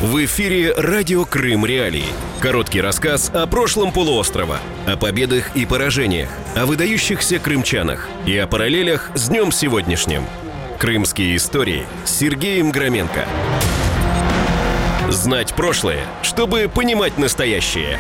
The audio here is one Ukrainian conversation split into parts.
В эфире «Радио Крым Реалии». Короткий рассказ о прошлом полуострова, о победах и поражениях, о выдающихся крымчанах и о параллелях с днем сегодняшним. Крымские истории с Сергеем Громенко. Знать прошлое, чтобы понимать настоящее.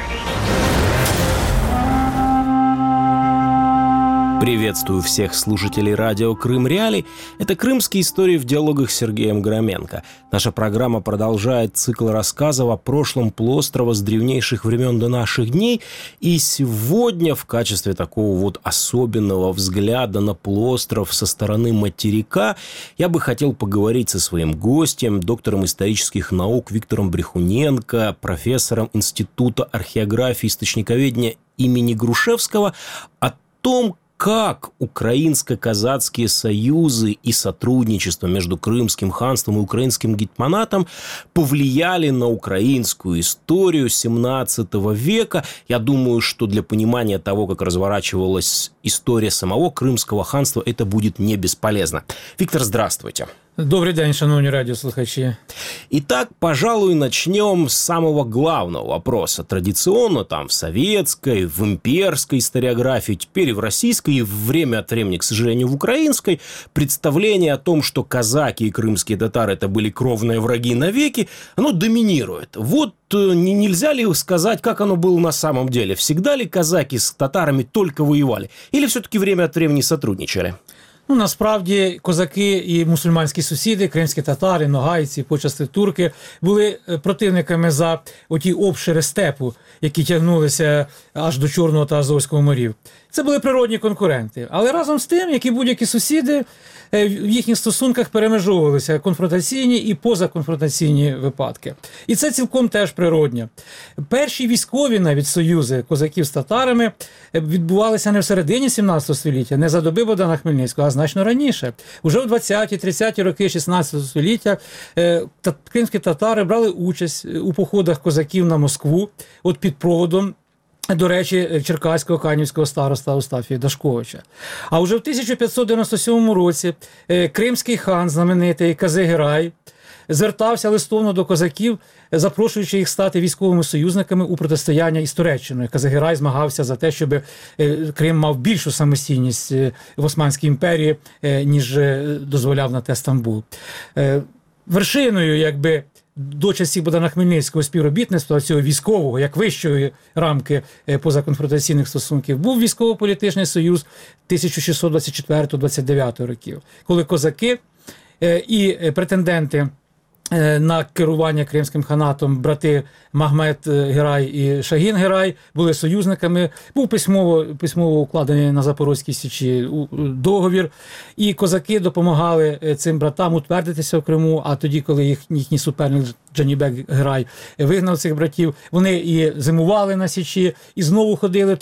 Приветствую всех слушателей радио «Крым Реалии». Это «Крымские истории» в диалогах с Сергеем Громенко. Наша программа продолжает цикл рассказов о прошлом полуострова с древнейших времен до наших дней. И сегодня в качестве такого вот особенного взгляда на полуостров со стороны материка я бы хотел поговорить со своим гостем, доктором исторических наук Виктором Брехуненко, профессором Института археографии и источниковедения имени Грушевского, о том, как украинско-казацкие союзы и сотрудничество между Крымским ханством и украинским гетьманатом повлияли на украинскую историю XVII века. Я думаю, что для понимания того, как разворачивалась история самого Крымского ханства, это будет не бесполезно. Виктор, здравствуйте. Добрий день, шановні радиослухачи. Итак, пожалуй, начнем с самого главного вопроса. Традиционно там в советской, в имперской историографии, теперь и в российской, и время от времени, к сожалению, в украинской, представление о том, что казаки и крымские татары это были кровные враги навеки, оно доминирует. Вот нельзя ли сказать, как оно было на самом деле? Всегда ли казаки с татарами только воевали? Или все-таки время от времени сотрудничали? Насправді, козаки і мусульманські сусіди, кримські татари, ногайці, почасти турки, були противниками за оті обшири степу, які тягнулися аж до Чорного та Азовського морів. Це були природні конкуренти. Але разом з тим, як і будь-які сусіди, в їхніх стосунках перемежовувалися конфронтаційні і позаконфронтаційні випадки. І це цілком теж природньо. Перші військові навіть союзи козаків з татарами відбувалися не в середині 17 століття, не за доби Богдана Хмельницького, а значно раніше. Уже в 20-30 роки 16 століття кримські татари брали участь у походах козаків на Москву от під проводом, до речі, черкаського канівського староста Остафія Дашковича. А вже в 1597 році кримський хан, знаменитий Казигерай, звертався листовно до козаків, запрошуючи їх стати військовими союзниками у протистояння із Туреччиною. Казигерай змагався за те, щоб Крим мав більшу самостійність в Османській імперії, ніж дозволяв на те Стамбул. Вершиною, якби, до часів Богдана Хмельницького співробітництва цього військового, як вищої рамки позаконфронтаційних стосунків, був військово-політичний союз 1624-29 років, коли козаки і претенденти на керування Кримським ханатом брати Магмед Герай і Шагін Герай були союзниками. Був письмово укладений на Запорозькій Січі договір, і козаки допомагали цим братам утвердитися в Криму, а тоді, коли їхній суперник Джанібек Герай вигнав цих братів, вони і зимували на Січі, і знову ходили в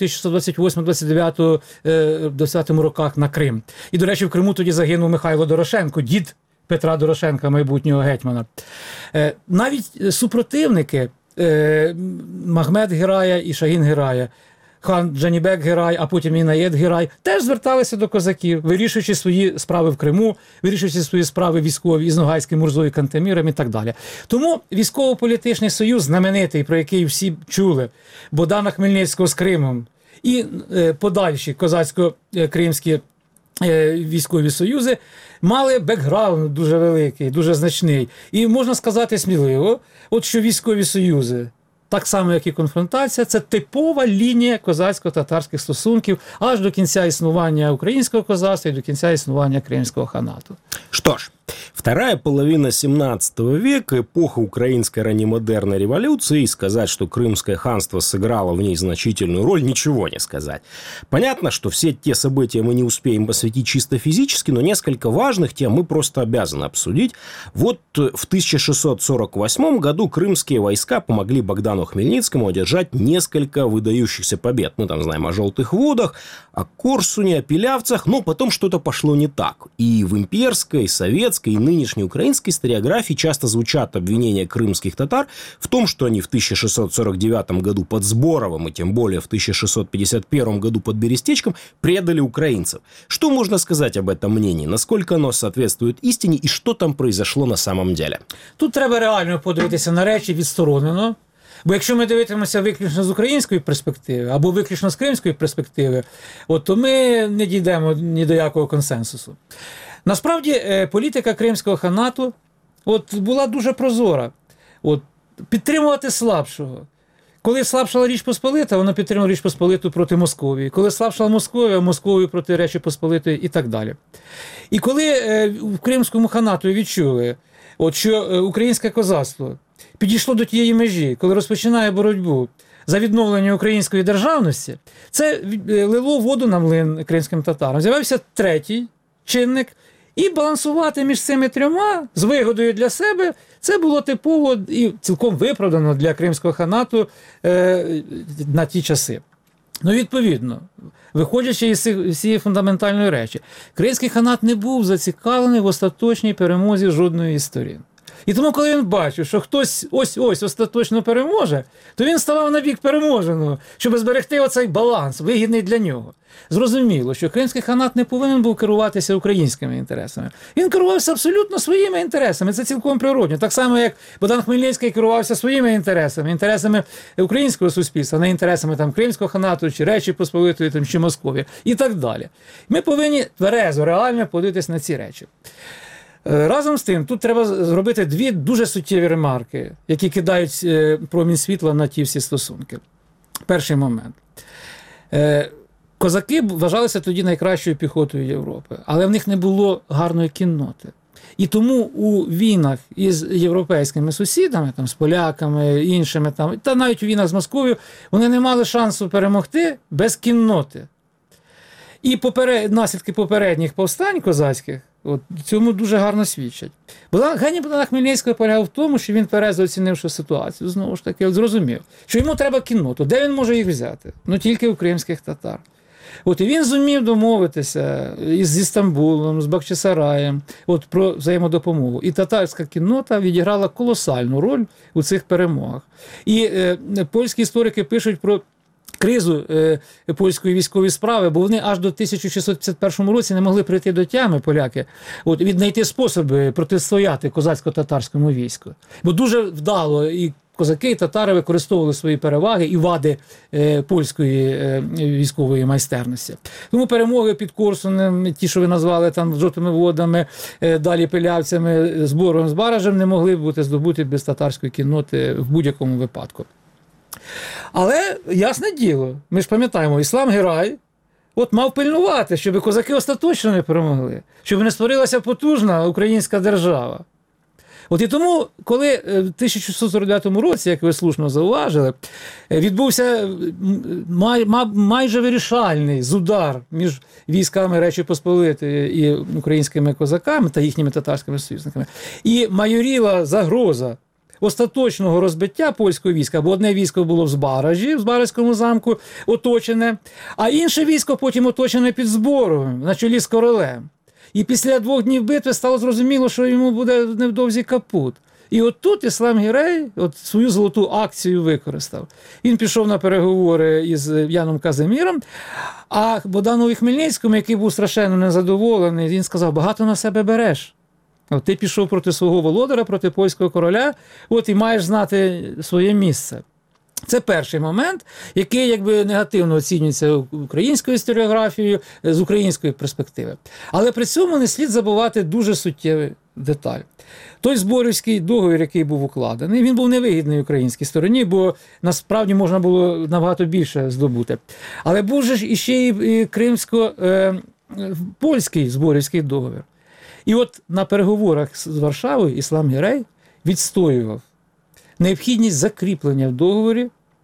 1628-29 роках на Крим. І, до речі, в Криму тоді загинув Михайло Дорошенко, дід Петра Дорошенка, майбутнього гетьмана. Навіть супротивники Магмед Герая і Шагін Герая, хан Джанібек Герай, а потім і Наєд Герай, теж зверталися до козаків, вирішуючи свої справи в Криму, вирішуючи свої справи військові із Ногайським, Мурзою, Кантеміром і так далі. Тому військово-політичний союз, знаменитий, про який всі чули, Богдана Хмельницького з Кримом, і подальші козацько-кримські військові союзи мали бекграунд дуже великий, дуже значний. І можна сказати сміливо, от що військові союзи, так само як і конфронтація, це типова лінія козацько-татарських стосунків аж до кінця існування українського козацтва і до кінця існування Кримського ханату. Что ж, вторая половина 17 века, эпоха украинской раннемодерной революции, и сказать, что Крымское ханство сыграло в ней значительную роль, ничего не сказать. Понятно, что все те события мы не успеем посвятить чисто физически, но несколько важных тем мы просто обязаны обсудить. Вот в 1648 году крымские войска помогли Богдану Хмельницкому одержать несколько выдающихся побед. Мы там знаем о Желтых водах, о Корсуне, о Пилявцах, но потом что-то пошло не так. И в имперской, советской и нынешней украинской историографии часто звучат обвинения крымских татар в том, что они в 1649 году под Сборовым и тем более в 1651 году под Берестечком предали украинцев. Что можно сказать об этом мнении? Насколько оно соответствует истине и что там произошло на самом деле? Тут треба реально подивитися на речі відсторонено. Бо якщо ми дивитимемося виключно з української перспективи або виключно з кримської перспективи, то ми не дійдемо ні до якого консенсусу. Насправді, політика Кримського ханату була дуже прозора. Підтримувати слабшого. Коли слабшала Річ Посполита, вона підтримала Річ Посполиту проти Московії. Коли слабшала Московія, Московію проти Речі Посполитої і так далі. І коли в Кримському ханату відчули, що українське козацтво підійшло до тієї межі, коли розпочинає боротьбу за відновлення української державності, це лило воду на млин кримським татарам. З'явився третій чинник, і балансувати між цими трьома з вигодою для себе, це було типово і цілком виправдано для Кримського ханату на ті часи. Відповідно, виходячи із цієї фундаментальної речі, Кримський ханат не був зацікавлений в остаточній перемозі жодної із сторін. І тому, коли він бачив, що хтось ось остаточно переможе, то він ставав на бік переможеного, щоб зберегти оцей баланс, вигідний для нього. Зрозуміло, що Кримський ханат не повинен був керуватися українськими інтересами. Він керувався абсолютно своїми інтересами, це цілком природно. Так само, як Богдан Хмельницький керувався своїми інтересами українського суспільства, не інтересами Кримського ханату, чи Речі Посполитої, чи Московії, і так далі. Ми повинні тверезо, реально подивитися на ці речі. Разом з тим, тут треба зробити дві дуже суттєві ремарки, які кидають промінь світла на ті всі стосунки. Перший момент. Козаки вважалися тоді найкращою піхотою Європи, але в них не було гарної кінноти. І тому у війнах із європейськими сусідами, з поляками, іншими, та навіть у війнах з Московією, вони не мали шансу перемогти без кінноти. І наслідки попередніх повстань козацьких цьому дуже гарно свідчать. Геній Богдана Хмельницького полягав в тому, що він тверезо оцінивши ситуацію, знову ж таки, зрозумів, що йому треба кінноту. Де він може їх взяти? Тільки у кримських татар. І він зумів домовитися зі Стамбулом, з Бахчисараєм про взаємодопомогу. І татарська кіннота відіграла колосальну роль у цих перемогах. І польські історики пишуть про кризу польської військової справи, бо вони аж до 1651 році не могли прийти до тями, поляки, віднайти способи протистояти козацько-татарському війську. Бо дуже вдало і козаки, і татари використовували свої переваги і вади польської військової майстерності. Тому перемоги під Корсунем, ті, що ви назвали Жовтими водами, далі Пилявцями, Зборовим, з Баражем, не могли бути здобуті без татарської кінноти в будь-якому випадку. Але, ясне діло, ми ж пам'ятаємо, Іслам Герай мав пильнувати, щоб козаки остаточно не перемогли, щоб не створилася потужна українська держава. І тому, коли в 1649 році, як ви слушно зауважили, відбувся майже вирішальний удар між військами Речі Посполитої і українськими козаками та їхніми татарськими союзниками, і майоріла загроза остаточного розбиття польського війська, бо одне військо було в Збаражі, в Збаразькому замку, оточене, а інше військо потім оточене під Зборовим, на чолі з королем. І після 2 днів битви стало зрозуміло, що йому буде невдовзі капут. І тут Іслам Гірей свою золоту акцію використав. Він пішов на переговори із Яном Казиміром, а Богданові Хмельницькому, який був страшенно незадоволений, він сказав: багато на себе береш. Ти пішов проти свого володаря, проти польського короля, і маєш знати своє місце. Це перший момент, який негативно оцінюється українською історіографією з української перспективи. Але при цьому не слід забувати дуже суттєву деталь. Той Зборівський договір, який був укладений, він був невигідний українській стороні, бо насправді можна було набагато більше здобути. Але був же іще і кримсько-польський Зборівський договір. І на переговорах з Варшавою Іслам Гірей відстоював необхідність закріплення в договорі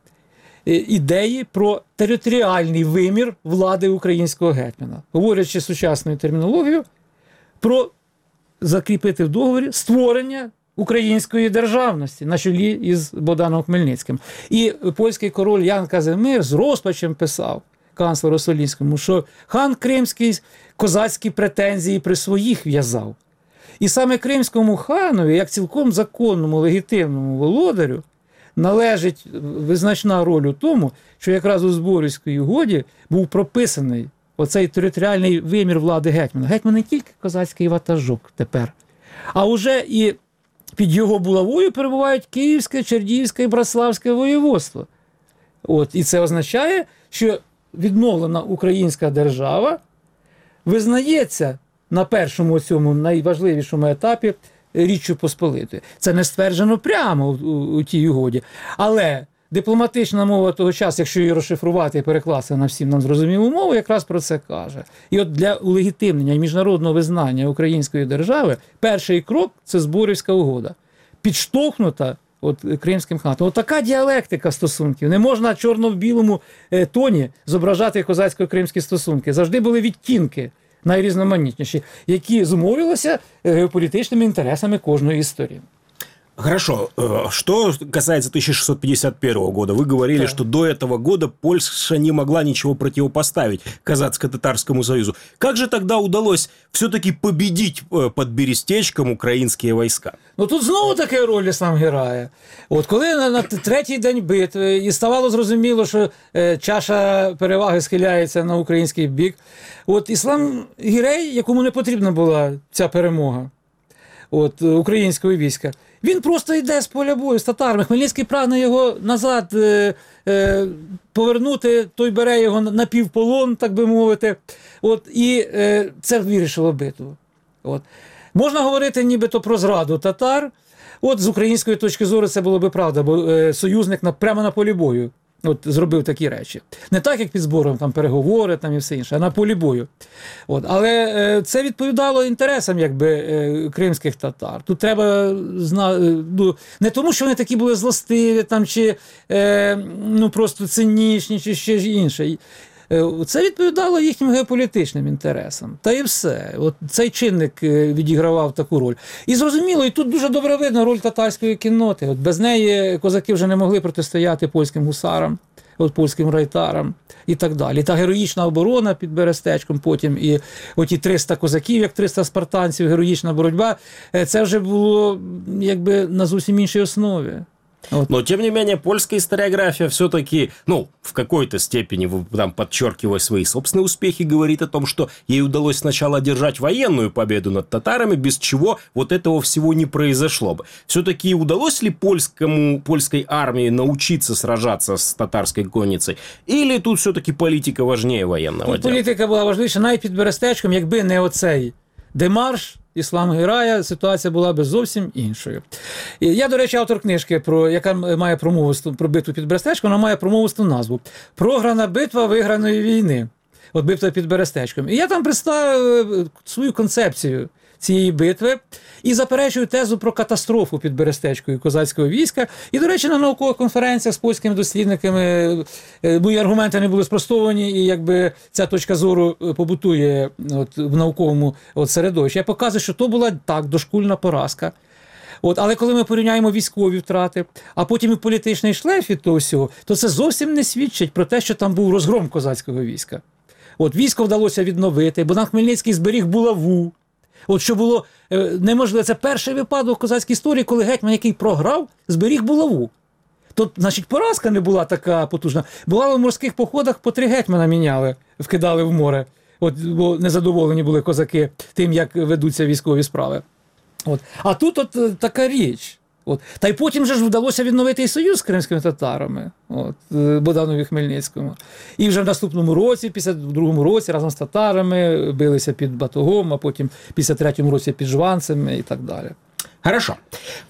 ідеї про територіальний вимір влади українського гетьмана. Говорячи сучасною термінологією, про закріпити в договорі створення української державності на чолі із Богданом Хмельницьким. І польський король Ян Казимир з розпачем писав канцлеру Солінському, що хан Кримський козацькі претензії при своїх в'язав. І саме кримському ханові, як цілком законному, легітимному володарю, належить визначна роль у тому, що якраз у Зборівській угоді був прописаний оцей територіальний вимір влади гетьмана. Гетьман не тільки козацький ватажок тепер, а вже і під його булавою перебувають Київське, Чернігівське і Братславське воєводство. І це означає, що відновлена українська держава визнається на першому цьому найважливішому етапі Річчю Посполитою. Це не стверджено прямо у тій угоді. Але дипломатична мова того часу, якщо її розшифрувати і перекласти на всім нам зрозумілу мову, якраз про це каже. І от для улегітимнення і міжнародного визнання української держави перший крок – це Зборівська угода. Підштовхнута Кримським ханством. Така діалектика стосунків. Не можна чорно в білому тоні зображати козацько-кримські стосунки. Завжди були відтінки найрізноманітніші, які зумовилися геополітичними інтересами кожної із сторін. Хорошо. Что касается 1651 года, вы говорили, что до этого года Польша не могла ничего противопоставить Казацко-Татарскому союзу. Как же тогда удалось все-таки победить под Берестечком украинские войска? Тут знову таке роль іслам грає. Коли на третій день битви і ставало зрозуміло, що чаша переваги схиляється на український бік, іслам Гірей, якому не потрібна була ця перемога українського війська, він просто йде з поля бою з татарами. Хмельницький прагне його назад повернути, той бере його на півполон, так би мовити. І це вирішило битву. Можна говорити нібито про зраду татар. З української точки зору це було би правда, бо союзник прямо на полі бою зробив такі речі. Не так, як під Збором, там переговори і все інше, а на полі бою. Але це відповідало інтересам кримських татар. Тут треба знати, не тому, що вони такі були злостиві, чи просто цинічні, чи ще інше. Це відповідало їхнім геополітичним інтересам. Та і все. Цей чинник відігравав таку роль. І зрозуміло, і тут дуже добре видно роль татарської кінноти. Без неї козаки вже не могли протистояти польським гусарам, польським райтарам і так далі. Та героїчна оборона під Берестечком потім, і оті 300 козаків, як 300 спартанців, героїчна боротьба, це вже було на зовсім іншій основі. Но, тем не менее, польская историография все-таки, в какой-то степени, подчеркивая свои собственные успехи, говорит о том, что ей удалось сначала одержать военную победу над татарами, без чего этого всего не произошло бы. Все-таки удалось ли польской армии научиться сражаться с татарской конницей? Или тут все-таки политика важнее военного дела? Політика була важливіша навіть під Берестечком, якби не оцей демарш іслам Гірая, ситуація була б зовсім іншою. Я, до речі, автор книжки, яка має промовисту про битву під Берестечком, вона має промовисту назву «Програна битва виграної війни». Битва під Берестечком. І я там представив свою концепцію цієї битви і заперечую тезу про катастрофу під Берестечкою козацького війська. І, до речі, на наукових конференціях з польськими дослідниками мої аргументи не були спростовані, і ця точка зору побутує в науковому середовищі. Я показую, що то була дошкульна поразка. Але коли ми порівняємо військові втрати, а потім і політичний шлейф від того всього, то це зовсім не свідчить про те, що там був розгром козацького війська. Військо вдалося відновити, Богдан Хмельницький зберіг булаву. Що було неможливо. Це перший випадок в козацькій історії, коли гетьман, який програв, зберіг булаву. Значить, поразка не була така потужна. Бувало в морських походах по 3 гетьмана міняли, вкидали в море. Бо незадоволені були козаки тим, як ведуться військові справи. А тут така річ. Та й потім же ж вдалося відновити і союз з кримськими татарами, Богданові Хмельницькому. І вже в наступному році, 52-му році, разом з татарами билися під Батогом, а потім в 53-му році під Жванцем і так далі. Хорошо. В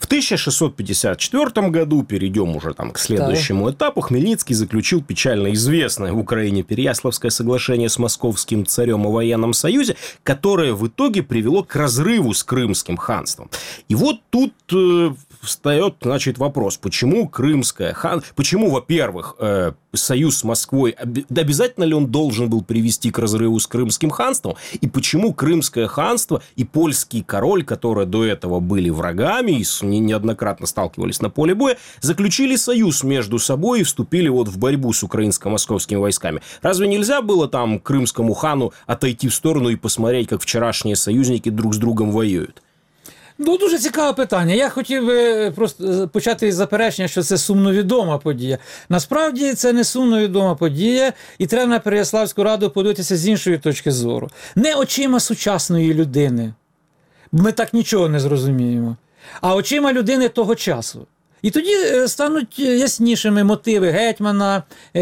1654 году, перейдем уже к следующему этапу, Хмельницкий заключил печально известное в Украине Переяславское соглашение с московским царем о военном союзе, которое в итоге привело к разрыву с Крымским ханством. И тут встает, вопрос, почему почему, во-первых, союз с Москвой, обязательно ли он должен был привести к разрыву с Крымским ханством, и почему Крымское ханство и польский король, которые до этого были врагами и неоднократно сталкивались на поле боя, заключили союз между собой и вступили в борьбу с украинско-московскими войсками. Разве нельзя было крымскому хану отойти в сторону и посмотреть, как вчерашние союзники друг с другом воюют? Ну, дуже цікаве питання. Я хотів би просто почати із заперечення, що це сумновідома подія. Насправді це не сумновідома подія, і треба на Переяславську раду подивитися з іншої точки зору. Не очима сучасної людини. Ми так нічого не зрозуміємо. А очима людини того часу. І тоді стануть яснішими мотиви гетьмана,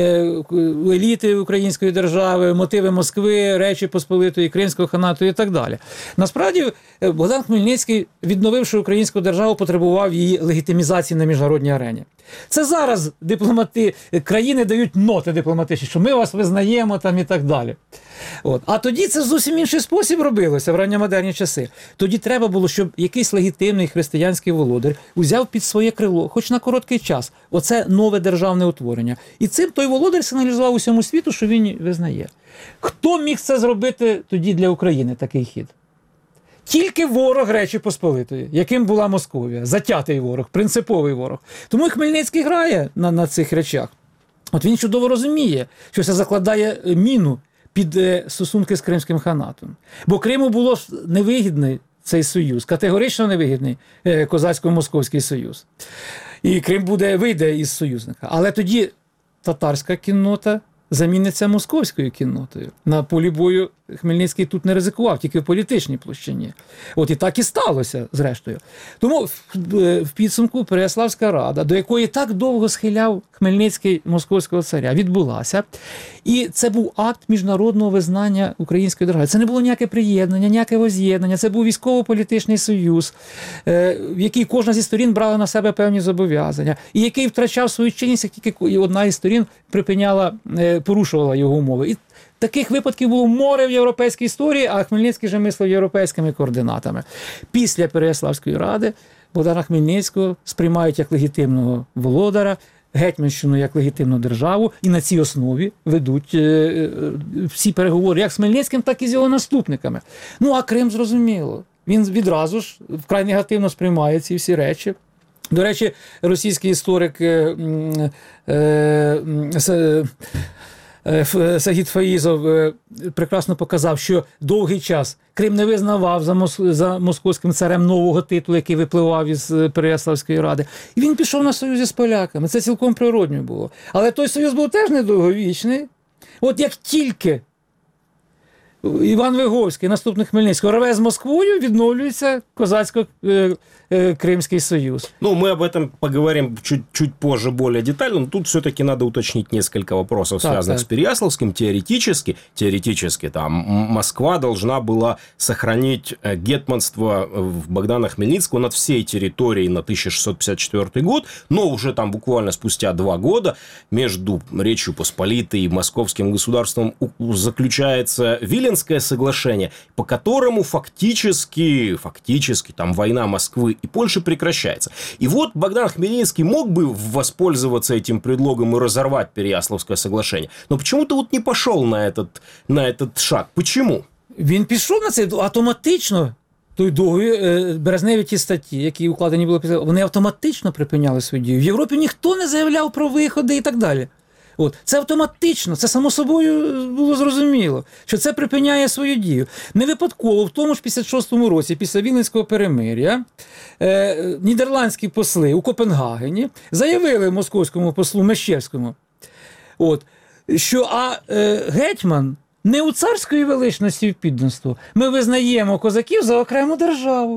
еліти української держави, мотиви Москви, Речі Посполитої, Кримського ханату і так далі. Насправді, Богдан Хмельницький, відновивши українську державу, потребував її легітимізації на міжнародній арені. Це зараз країни дають ноти дипломатичні, що ми вас визнаємо там і так далі. От. А тоді це зовсім інший спосіб робилося в ранньомодерні часи. Тоді треба було, щоб якийсь легітимний християнський володар узяв під своє крило, хоч на короткий час, оце нове державне утворення. І цим той володар сигналізував усьому світу, що він визнає. Хто міг це зробити тоді для України, такий хід? Тільки ворог Речі Посполитої, яким була Московія, затятий ворог, принциповий ворог. Тому і Хмельницький грає на цих речах. От він чудово розуміє, що це закладає міну під стосунки з Кримським ханатом. Бо Криму було невигідний цей союз, категорично невигідний Козацько-Московський союз. І Крим вийде із союзника. Але тоді татарська кіннота заміниться московською кіннотою. На полі бою Хмельницький тут не ризикував, тільки в політичній площині. От і так і сталося, зрештою. Тому в підсумку Переяславська рада, до якої так довго схиляв Хмельницький московського царя, відбулася. І це був акт міжнародного визнання української держави. Це не було ніяке приєднання, ніяке воз'єднання. Це був військово-політичний союз, в який кожна зі сторін брала на себе певні зобов'язання. І який втрачав свою чинність, як тільки одна із сторін порушувала його умови. І таких випадків було море в європейській історії, а Хмельницький же мислив європейськими координатами. Після Переяславської ради Богдана Хмельницького сприймають як легітимного володара, Гетьманщину як легітимну державу, і на цій основі ведуть всі переговори як з Хмельницьким, так і з його наступниками. Ну, а Крим, зрозуміло. Він відразу ж вкрай негативно сприймає ці всі речі. До речі, російський історик Сагід Фаїзов прекрасно показав, що довгий час Крим не визнавав за московським царем нового титулу, який випливав із Переяславської ради. І він пішов на союзі з поляками. Це цілком природньо було. Але той союз був теж недовговічний. От як тільки Іван Виговський, наступник Хмельницького, рве з Москвою, відновлюється Козацько-Кримский союз. Ну, мы об этом поговорим чуть позже более детально, но тут все-таки надо уточнить несколько вопросов, связанных с Переяславским. Теоретически там Москва должна была сохранить гетманство Богдана Хмельницкого над всей территорией на 1654 год, но уже там буквально спустя 2 года между Речью Посполитой и Московским государством заключается Виленское соглашение, по которому фактически там война Москвы и Польши прекращается. И вот Богдан Хмельницкий мог бы воспользоваться этим предлогом и разорвать Переяславское соглашение, но почему-то вот не пошел на этот шаг. Почему? Він пішов на це автоматично. Той договір, березневі ті статті, які укладені були, вони автоматично припиняли свою дію. В Європі ніхто не заявляв про виходи і так далі. От. Це автоматично, це само собою було зрозуміло, що це припиняє свою дію. Не випадково, в тому ж 56-му році, після Віленського перемир'я, нідерландські посли у Копенгагені заявили московському послу Мещерському, що гетьман не у царської величності в підданство. Ми визнаємо козаків за окрему державу.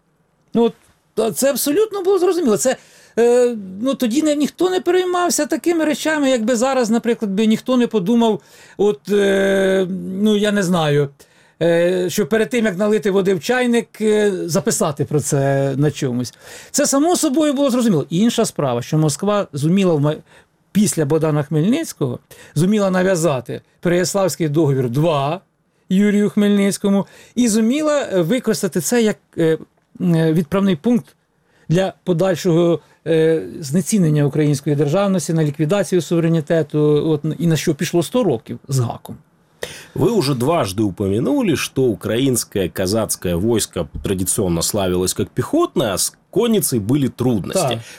Це абсолютно було зрозуміло. Це тоді ніхто не переймався такими речами, якби зараз, наприклад, ніхто не подумав, я не знаю, що перед тим, як налити води в чайник, записати про це на чомусь. Це само собою було зрозуміло. Інша справа, що Москва зуміла після Богдана Хмельницького зуміла нав'язати Переяславський договір 2 Юрію Хмельницькому і зуміла використати це як відправний пункт для знецінення української державності, на ліквідацію суверенітету, і на що пішло 100 років з гаком. Вы уже дважды упомянули, что украинское казацкое войско традиционно славилось как пехотное, а с конницей были трудности. Да. Вот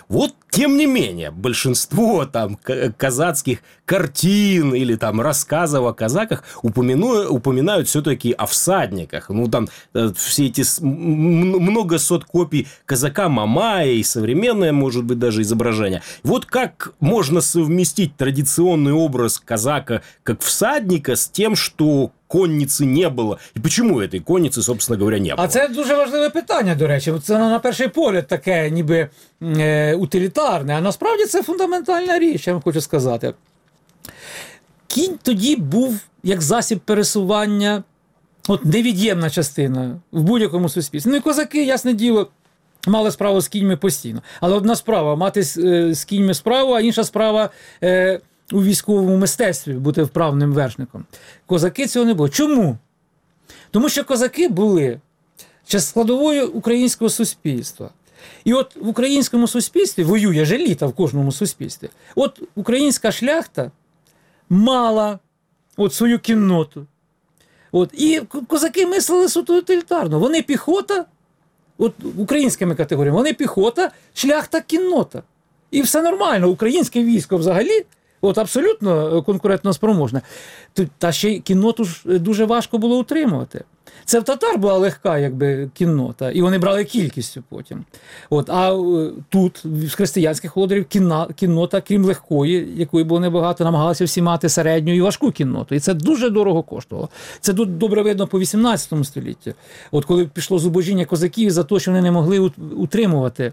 Тем не менее, большинство там казацких картин или там рассказов о казаках упоминают все-таки о всадниках. Ну, там все эти много сот копий казака Мамая и современное, может быть, даже изображение. Вот как можно совместить традиционный образ казака как всадника с тем, что конниці не було. І чому цієї конниці, собственно говоря, не було? А це дуже важливе питання, до речі. Це на перший погляд таке ніби утилітарне, а насправді це фундаментальна річ, я вам хочу сказати. Кінь тоді був як засіб пересування, от невід'ємна частина в будь-якому суспільстві. Ну і козаки, ясне діло, мали справу з кіньми постійно. Але одна справа – мати з кіньми справу, а інша справа у військовому мистецтві бути вправним вершником. Козаки цього не було. Чому? Тому що козаки були складовою українського суспільства. І от в українському суспільстві воює ж еліта в кожному суспільстві. От українська шляхта мала от свою кінноту. От. І козаки мислили суто утилітарно. Вони піхота, от українськими категоріями, вони піхота, шляхта, кіннота. І все нормально. Українське військо взагалі от абсолютно конкурентно спроможне. Та ще й кінноту ж дуже важко було утримувати. Це в татар була легка якби кіннота, і вони брали кількістю потім. От, а тут, в християнських володарів, кіннота, крім легкої, якої було небагато, намагалися всі мати середню і важку кінноту. І це дуже дорого коштувало. Це добре видно по 18 столітті. От коли пішло зубожіння козаків за те, що вони не могли утримувати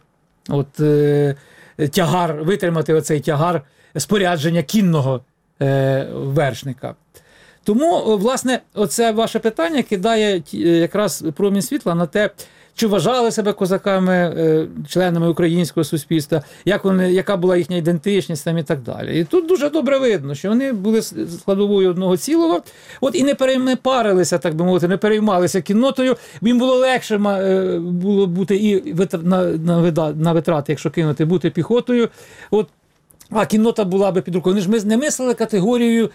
тягар, витримати оцей тягар спорядження кінного вершника. Тому, власне, оце ваше питання кидає якраз промінь світла на те, чи вважали себе козаками, членами українського суспільства, яка була їхня ідентичність там і так далі. І тут дуже добре видно, що вони були складовою одного цілого, от і не парилися, так би мовити, не переймалися кіннотою, їм було легше було бути і на витрати, якщо кинути, бути піхотою, от, а кіннота була би під рукою. Вони ж не мислили категорією,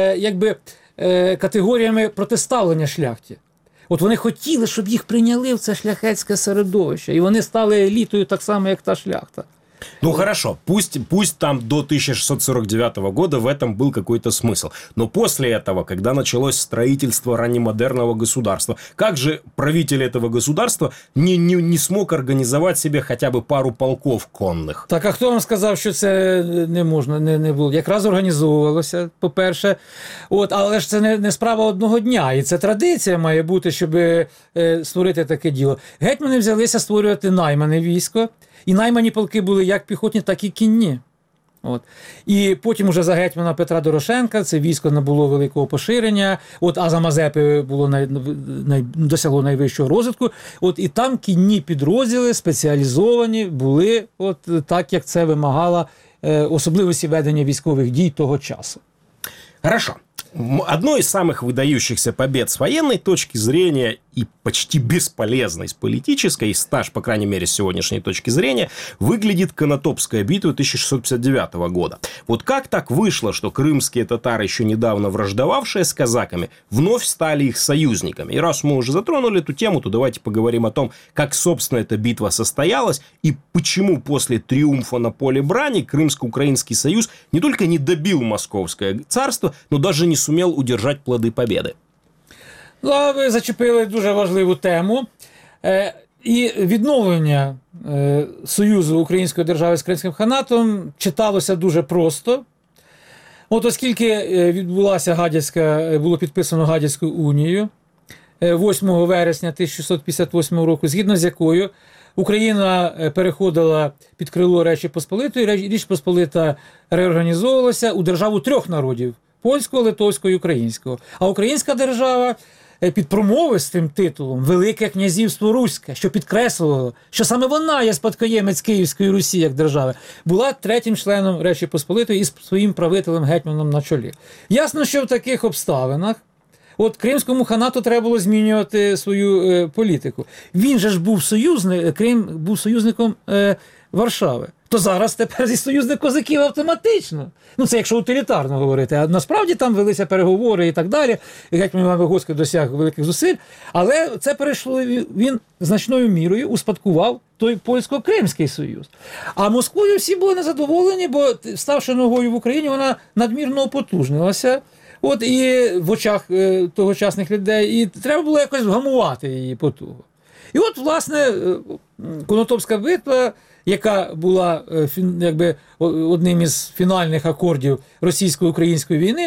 категоріями протиставлення шляхті. От вони хотіли, щоб їх прийняли в це шляхетське середовище, і вони стали елітою так само, як та шляхта. Ну хорошо, пусть там до 1649 года в этом был какой-то смысл. Но после этого, когда началось строительство раннемодерного государства, как же правитель этого государства не смог организовать себе хотя бы пару полков конных? Так, а хто вам сказав, що це не можна, не було? Якраз організовувалося, по-перше. От, але ж це не справа одного дня. І це традиція має бути, щоб створити таке діло. Гетьмани взялися створювати наймане військо. І наймані полки були як піхотні, так і кінні. От. І потім уже за гетьмана Петра Дорошенка це військо набуло великого поширення, а за Мазепи досягло найвищого розвитку. От, і там кінні підрозділи спеціалізовані були так, як це вимагала особливості ведення військових дій того часу. Хорошо. Одной из самых выдающихся побед с военной точки зрения и почти бесполезной с политической, по крайней мере, с сегодняшней точки зрения, выглядит Конотопская битва 1659 года. Вот как так вышло, что крымские татары, еще недавно враждовавшие с казаками, вновь стали их союзниками? И раз мы уже затронули эту тему, то давайте поговорим о том, как, собственно, эта битва состоялась и почему после триумфа на поле брани Крымско-Украинский союз не только не добил Московское царство, но даже не сумел удержать плоды победы. Ви зачепили дуже важливу тему. І відновлення союзу Української держави з Кримським ханатом читалося дуже просто. От оскільки було підписано Гадяцьку унію 8 вересня 1658 року, згідно з якою Україна переходила під крило Речі Посполитої, Річ Посполита реорганізовувалася у державу трьох народів – польського, литовського і українського. А українська держава під промовистим титулом «Велике князівство Руське», що підкреслювало, що саме вона є спадкоємець Київської Русі як держави, була третім членом Речі Посполитої із своїм правителем-гетьманом на чолі. Ясно, що в таких обставинах Кримському ханату треба було змінювати свою політику. Він же ж був Крим був союзником Варшави. то зараз тепер зі союзних козаків автоматично. Ну, це якщо утилітарно говорити. А насправді там велися переговори і так далі. І гетьман Іван Виговський досяг великих зусиль. Але це перейшло, він значною мірою успадкував той Польсько-Кримський союз. А Москвою всі були незадоволені, бо, ставши ногою в Україні, вона надмірно опотужнилася. От і в очах тогочасних людей. І треба було якось вгамувати її потугу. І от, власне, Конотопська битва, яка була якби одним із фінальних акордів російсько-української війни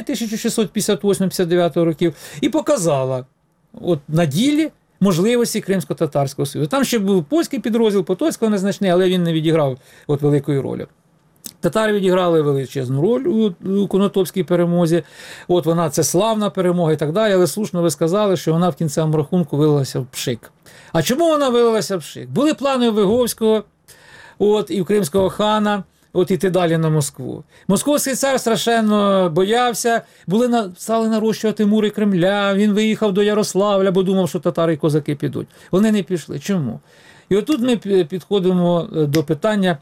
1658-59 років, і показала от на ділі можливості Кримсько-Татарського союзу. Там ще був польський підрозділ, Потоцького незначний, але він не відіграв от великої ролі. Татари відіграли величезну роль у Конотопській перемозі. От вона, це славна перемога і так далі, але слушно ви сказали, що вона в кінцевому рахунку вилилася в пшик. А чому вона вилилася в пшик? Були плани у Виговського, от, і в кримського хана, от іти далі на Москву. Московський цар страшенно боявся, стали нарощувати мури Кремля, він виїхав до Ярославля, бо думав, що татари і козаки підуть. Вони не пішли. Чому? І отут ми підходимо до питання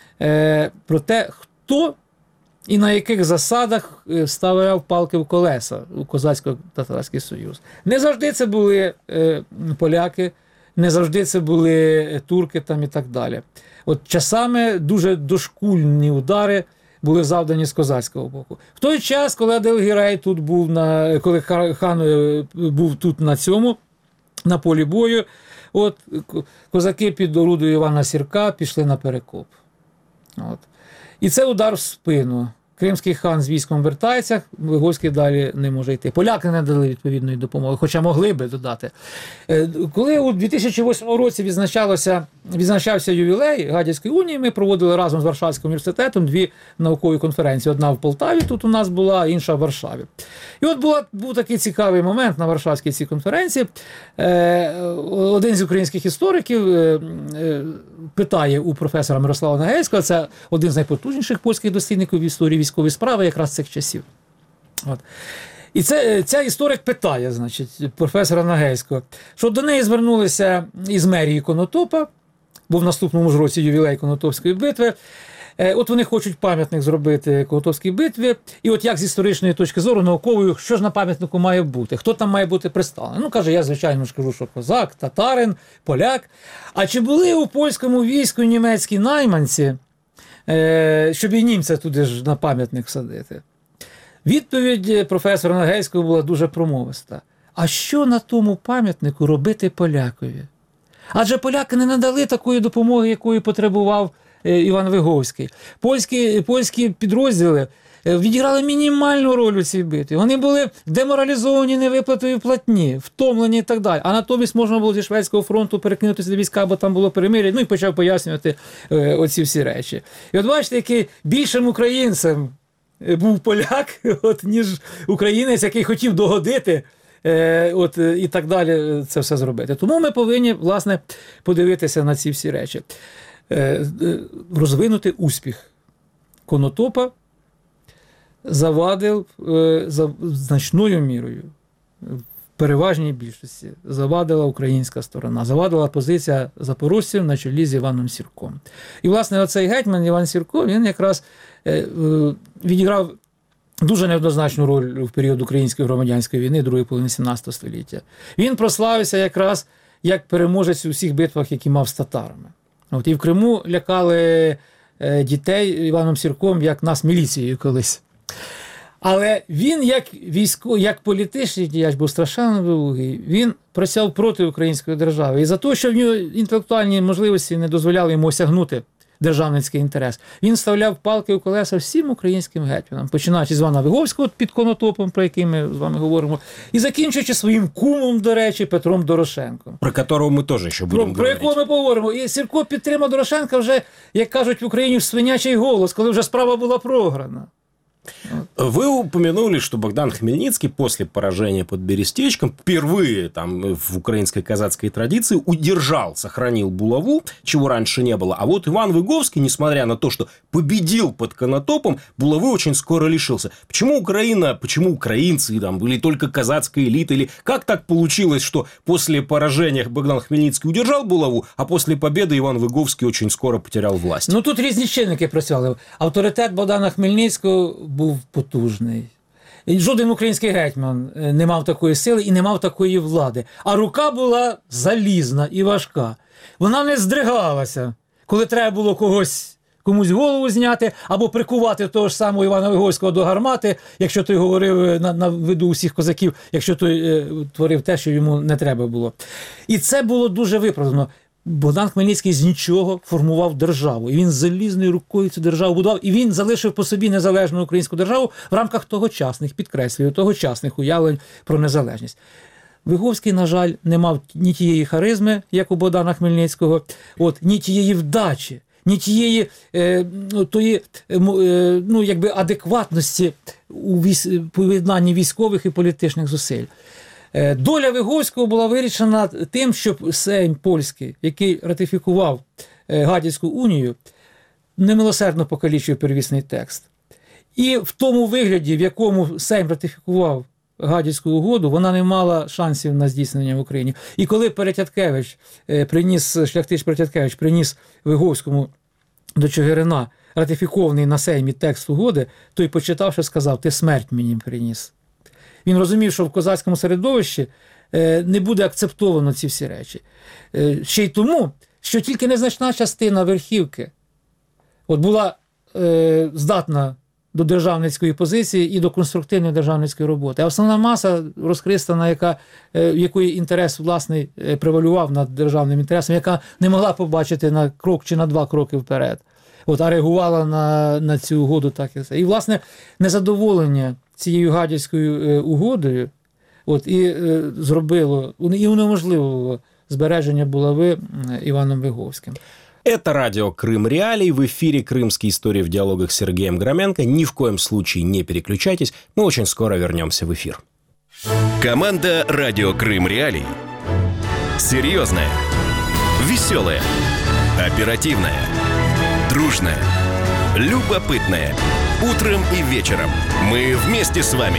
про те, хто і на яких засадах ставляв палки в колеса у Козацько-Татарський союз. Не завжди це були поляки, не завжди це були турки там і так далі. От часами дуже дошкульні удари були завдані з козацького боку. В той час, коли Аделгірей тут був, коли хан був тут на полі бою, от козаки під орудою Івана Сірка пішли на перекоп. От. І це удар в спину. Кримський хан з військом вертається, Виговський далі не може йти. Поляки не дали відповідної допомоги, хоча могли би додати. Коли у 2008 році відзначався ювілей Гадяцької унії, ми проводили разом з Варшавським університетом дві наукові конференції. Одна в Полтаві, тут у нас була, інша в Варшаві. І от був такий цікавий момент на Варшавській цій конференції. Один з українських істориків питає у професора Мирослава Нагельського, це один з найпотужніших польських дослідників в історії військової справи якраз цих часів. От. І ця історик питає, значить, професора Нагельського, що до неї звернулися із мерії Конотопа, бо в наступному ж році ювілей Конотопської битви. От вони хочуть пам'ятник зробити Конотопській битві, і от як з історичної точки зору, наукової, що ж на пам'ятнику має бути, хто там має бути представлений. Ну, каже, я, звичайно ж кажу, що козак, татарин, поляк. А чи були у польському війську німецькі найманці, щоб і німця туди ж на пам'ятник всадити? Відповідь професора Нагельського була дуже промовиста. А що на тому пам'ятнику робити полякові? Адже поляки не надали такої допомоги, якої потребував Іван Виговський. Польські підрозділи відіграли мінімальну роль у цій битві. Вони були деморалізовані невиплатою платні, втомлені і так далі. А натомість можна було зі Шведського фронту перекинутися до війська, бо там було перемир'я. Ну і почав пояснювати оці всі речі. І от бачите, який більшим українцем був поляк, ніж українець, який хотів догодити, і так далі це все зробити. Тому ми повинні, власне, подивитися на ці всі речі. Розвинути успіх Конотопа завадив значною мірою, в переважній більшості, завадила українська сторона, завадила позиція запорожців на чолі з Іваном Сірком. І, власне, оцей гетьман Іван Сірко, він якраз відіграв дуже неоднозначну роль в період української громадянської війни другої половини 17 століття. Він прославився якраз як переможець у всіх битвах, які мав з татарами. От, і в Криму лякали дітей Іваном Сірком, як нас міліцією колись. Але він, як політичний діяч, був страшенно довгий, він працював проти української держави. І за те, що в нього інтелектуальні можливості не дозволяли йому осягнути державницький інтерес, він вставляв палки у колеса всім українським гетьманам, починаючи з Івана Виговського під Конотопом, про який ми з вами говоримо, і закінчуючи своїм кумом, до речі, Петром Дорошенком. Про якого ми теж ще будемо говорити. Про якого ми поговоримо. І Сірко підтримав Дорошенка вже, як кажуть в Україні, в свинячий голос, коли вже справа була програна. Вы упомянули, что Богдан Хмельницкий после поражения под Берестечком впервые там, в украинской казацкой традиции удержал, сохранил булаву, чего раньше не было. А вот Иван Выговский, несмотря на то, что победил под Конотопом, булавы очень скоро лишился. Почему Украина, почему украинцы там, были только казацкая элита? Или как так получилось, что после поражения Богдан Хмельницкий удержал булаву, а после победы Иван Выговский очень скоро потерял власть? Ну, тут різні чинники працювали. Авторитет Богдана Хмельницького був потужний. І жоден український гетьман не мав такої сили і не мав такої влади. А рука була залізна і важка. Вона не здригалася, коли треба було комусь голову зняти або прикувати того ж самого Івана Виговського до гармати, якщо той говорив на виду усіх козаків, якщо той творив те, що йому не треба було. І це було дуже виправдано. Богдан Хмельницький з нічого формував державу. І він залізною рукою цю державу будував. І він залишив по собі незалежну українську державу в рамках тогочасних, підкреслюю, тогочасних уявлень про незалежність. Виговський, на жаль, не мав ні тієї харизми, як у Богдана Хмельницького, ні тієї вдачі, ні тієї адекватності у поєднанні військових і політичних зусиль. Доля Виговського була вирішена тим, щоб Сейм польський, який ратифікував Гадяцьку унію, немилосердно покалічив первісний текст. І в тому вигляді, в якому Сейм ратифікував Гадяцьку угоду, вона не мала шансів на здійснення в Україні. І коли шляхтич Перетяткевич приніс Виговському до Чигирина ратифікований на Сеймі текст угоди, той, почитавши, сказав: «Ти смерть мені приніс». Він розумів, що в козацькому середовищі не буде акцептовано ці всі речі. Ще й тому, що тільки незначна частина верхівки була здатна до державницької позиції і до конструктивної державницької роботи. А основна маса розхристана, в якої інтерес власний превалював над державним інтересом, яка не могла побачити на крок чи на 2 кроки вперед, а реагувала на цю угоду так і все. І, власне, незадоволення цією Гадяцькою угодою зробило і унеможливило збереження булави Іваном Виговським. Это радио «Крым Реалии». В эфире «Крымские истории» в диалогах с Сергеем Громенко. Ни в коем случае не переключайтесь. Мы очень скоро вернемся в эфир. Команда «Радио Крым Реалии». Серьезная, веселая, оперативная, дружная, любопытная. Утром и вечером мы вместе с вами.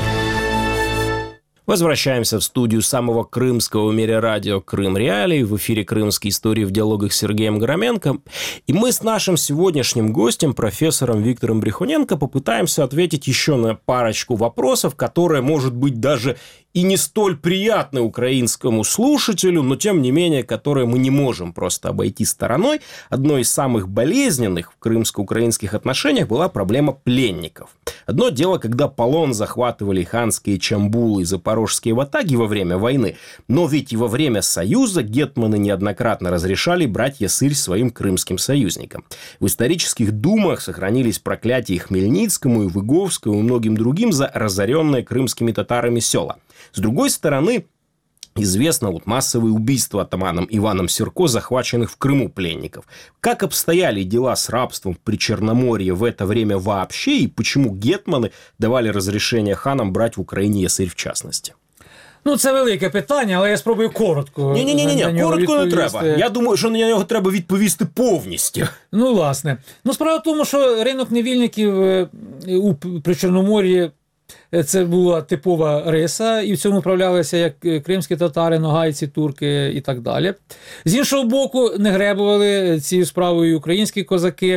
Возвращаемся в студию самого крымского в мире радио «Крым Реалии». В эфире «Крымские истории» в диалогах с Сергеем Громенко. И мы с нашим сегодняшним гостем, профессором Виктором Брехуненко, попытаемся ответить еще на парочку вопросов, которые, может быть, даже и не столь приятны украинскому слушателю, но, тем не менее, которые мы не можем просто обойти стороной. Одной из самых болезненных в крымско-украинских отношениях была проблема пленников. Одно дело, когда полон захватывали ханские чамбулы и запорожские ватаги во время войны, но ведь и во время Союза гетманы неоднократно разрешали брать ясырь своим крымским союзникам. В исторических думах сохранились проклятия Хмельницкому, и Выговскому, и многим другим за разоренные крымскими татарами села. С другой стороны, известно массовые убийства атаманом Иваном Сирко захваченных в Крыму пленников. Как обстояли дела с рабством в Причерноморье в это время вообще, и почему гетманы давали разрешение ханам брать в Україні ясирь в частности? Це велике питання, але я спробую коротко. Ні, коротко не треба. Я думаю, що на нього треба відповісти повністю. Власне. Справа в тому, що ринок невільників у Причорномор'ї це була типова риса, і в цьому вправлялися як кримські татари, ногайці, турки і так далі. З іншого боку, не гребували цією справою українські козаки,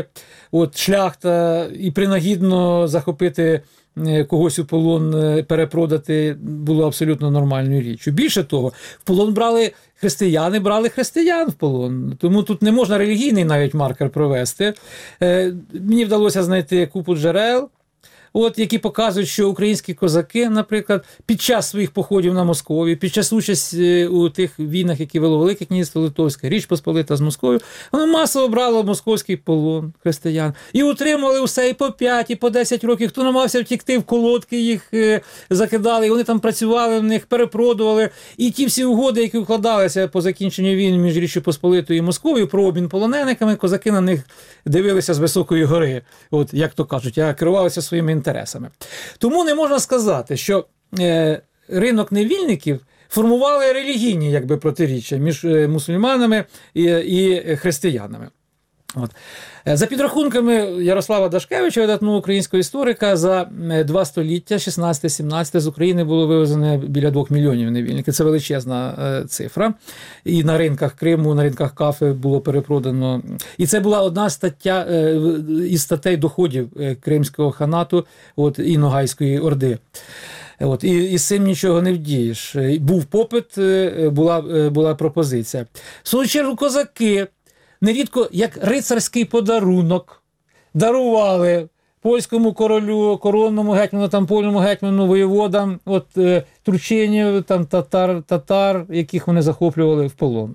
шляхта, і принагідно захопити когось у полон, перепродати було абсолютно нормальною річчю. Більше того, в полон брали християн в полон. Тому тут не можна релігійний навіть маркер провести. Мені вдалося знайти купу джерел, які показують, що українські козаки, наприклад, під час своїх походів на Московію, під час участі у тих війнах, які вело Велике Князівство Литовське, Річ Посполита з Московією, воно масово брало московський полон християн. І утримували усе і по 5, і по 10 років. Хто намагався втікти, в колодки їх закидали, і вони там працювали в них, перепродували. І ті всі угоди, які укладалися по закінченню війн між Річчю Посполитою і Московією про обмін полонениками, козаки на них дивилися з високої гори, як то кажуть, а керувалися своїми інтересами. Тому не можна сказати, що ринок невільників формували релігійні якби, протиріччя між мусульманами і християнами. От. За підрахунками Ярослава Дашкевича, видатного українського історика, за 2 століття, 16-17, з України було вивезено біля 2 мільйонів невільників. Це величезна цифра. І на ринках Криму, на ринках Кафи було перепродано. І це була одна стаття із статей доходів Кримського ханату і Ногайської Орди. От, і з цим нічого не вдієш. Був попит, була пропозиція. В свою чергу козаки нерідко як рицарський подарунок дарували польському королю, коронному гетьману, там, польному гетьману, воєводам, турчинів, там, татар, яких вони захоплювали в полон.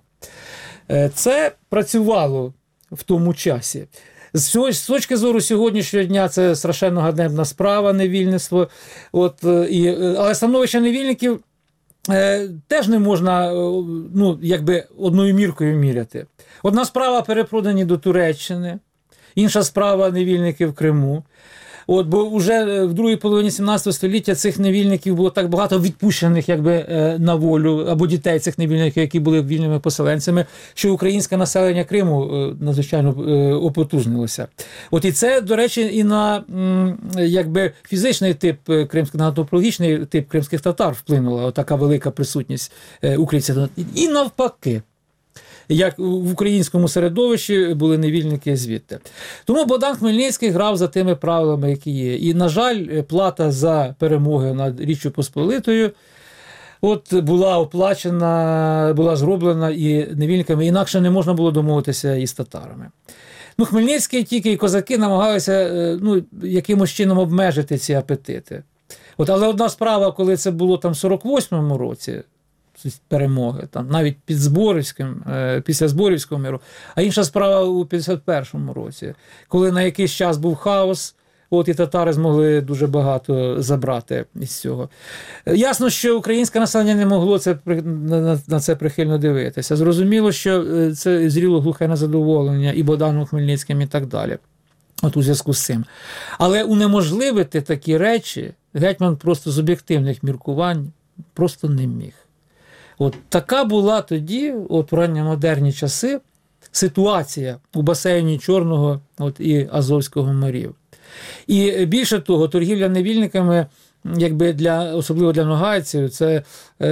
Це працювало в тому часі. З точки зору сьогоднішнього дня це страшенно ганебна справа, невільництво. Але становище невільників теж не можна одною міркою міряти. Одна справа перепродані до Туреччини, інша справа невільники в Криму. Бо вже в другій половині 17 століття цих невільників було так багато відпущених на волю, або дітей цих невільників, які були вільними поселенцями, що українське населення Криму надзвичайно опотужнилося. І це, до речі, і на фізичний тип кримських, на антропологічний тип кримських татар вплинула така велика присутність українців. І навпаки. Як в українському середовищі були невільники звідти. Тому Богдан Хмельницький грав за тими правилами, які є. І, на жаль, плата за перемоги над Річчю Посполитою була оплачена, була зроблена і невільниками, інакше не можна було домовитися із татарами. Хмельницький тільки і козаки намагалися якимось чином обмежити ці апетити. Але одна справа, коли це було там в 48-му році, перемоги, там, навіть під Зборівським, після Зборівського миру, а інша справа у 51-му році, коли на якийсь час був хаос, і татари змогли дуже багато забрати із цього. Ясно, що українське населення не могло на це прихильно дивитися. Зрозуміло, що це зріло глухе незадоволення і Богданом Хмельницьким і так далі. У зв'язку з цим. Але унеможливити такі речі гетьман просто з об'єктивних міркувань просто не міг. Така була тоді, в ранньомодерні часи, ситуація у басейні Чорного і Азовського морів. І більше того, торгівля невільниками, особливо для ногайців, це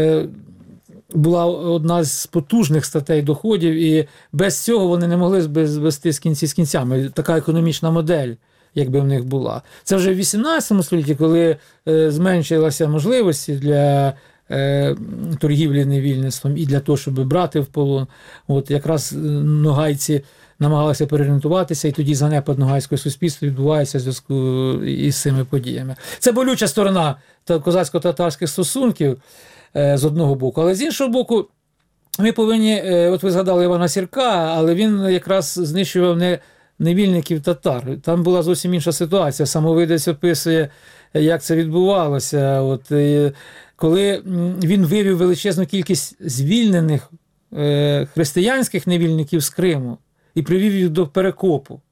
була одна з потужних статей доходів, і без цього вони не могли звести з кінцями. Така економічна модель, якби в них була. Це вже в 18 столітті, коли зменшилися можливості для торгівлі невільництвом і для того, щоб брати в полон. Якраз ногайці намагалися переорієнтуватися, і тоді занепад ногайського суспільства відбувається в зв'язку із цими подіями. Це болюча сторона козацько-татарських стосунків з одного боку, але з іншого боку, ми повинні, ви згадали Івана Сірка, але він якраз знищував не невільників татар. Там була зовсім інша ситуація. Самовидець описує, як це відбувалося. Коли він вивів величезну кількість звільнених християнських невільників з Криму і привів їх до Перекопу.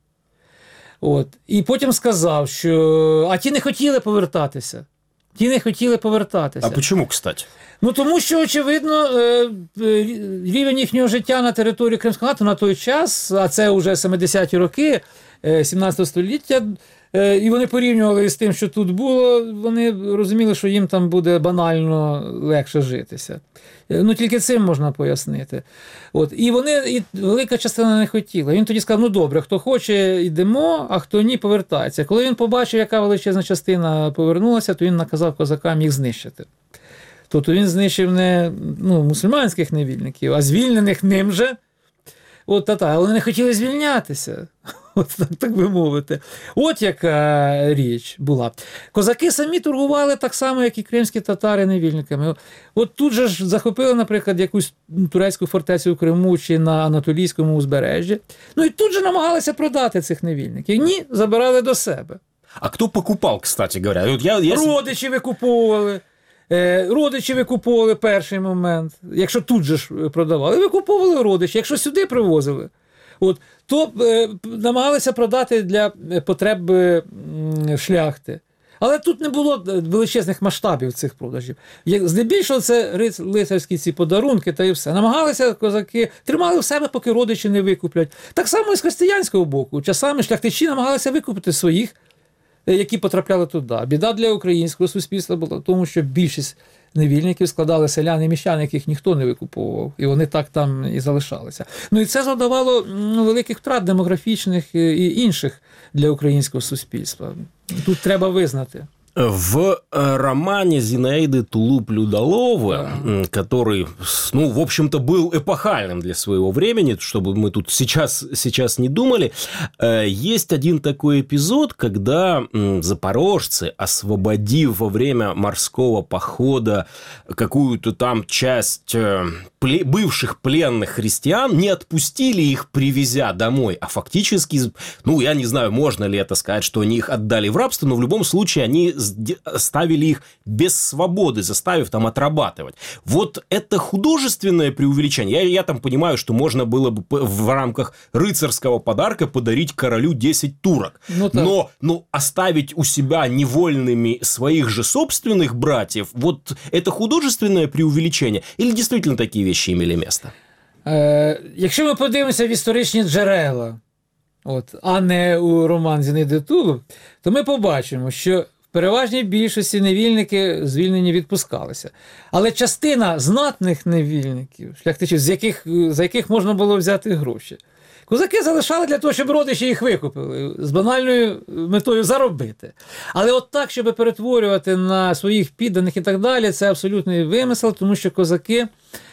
І потім сказав, що ті не хотіли повертатися. А чому, кстати? Тому що, очевидно, рівень їхнього життя на території Кримського ханату на той час, а це вже 70-ті роки 17 століття, і вони порівнювали з тим, що тут було, вони розуміли, що їм там буде банально легше житися. Тільки цим можна пояснити. І велика частина не хотіла. Він тоді сказав, добре, хто хоче, йдемо, а хто ні, повертається. Коли він побачив, яка величезна частина повернулася, то він наказав козакам їх знищити. Тобто він знищив не мусульманських невільників, а звільнених ним же татар. Але вони не хотіли звільнятися, так би мовити. Яка річ була. Козаки самі торгували так само, як і кримські татари невільниками. Тут же ж захопили, наприклад, якусь турецьку фортецю в Криму чи на Анатолійському узбережжі. І тут же намагалися продати цих невільників. Ні, забирали до себе. А хто покупав, кстати говоря? Родичі викуповували перший момент, якщо тут же ж продавали. Викуповували родичі, якщо сюди привозили. То намагалися продати для потреб шляхти. Але тут не було величезних масштабів цих продажів. Здебільшого це лицарські ці подарунки та і все. Намагалися козаки, тримали в себе, поки родичі не викуплять. Так само і з християнського боку. Часами шляхтичі намагалися викупити своїх, які потрапляли туди. Біда для українського суспільства була в тому, що більшість невільників складали селяни і міщани, яких ніхто не викуповував. І вони так там і залишалися. Ну і це завдавало великих втрат демографічних і інших для українського суспільства. Тут треба визнати. В романе Зинаиды Тулуп-Людоловы, который, ну, в общем-то, был эпохальным для своего времени, чтобы мы тут сейчас не думали, есть один такой эпизод, когда запорожцы, освободив во время морского похода какую-то там часть бывших пленных христиан, не отпустили их, привезя домой, а фактически, ну, я не знаю, можно ли это сказать, что они их отдали в рабство, но в любом случае они оставили их без свободы, заставив там отрабатывать. Вот это художественное преувеличение. Я там понимаю, что можно было бы в рамках рыцарского подарка подарить королю 10 турок. Но оставить у себя невольными своих же собственных братьев, вот это художественное преувеличение? Или действительно такие вещи имели место? Якщо ми подивимося в історичні джерела, а не у роман Зінаїди Тулуб, то ми побачимо, що в переважній більшості невільники звільнені відпускалися. Але частина знатних невільників, шляхтичів, за яких можна було взяти гроші, козаки залишали для того, щоб родичі їх викупили, з банальною метою заробити. Але от так, щоб перетворювати на своїх підданих і так далі, це абсолютний вимисел, тому що козаки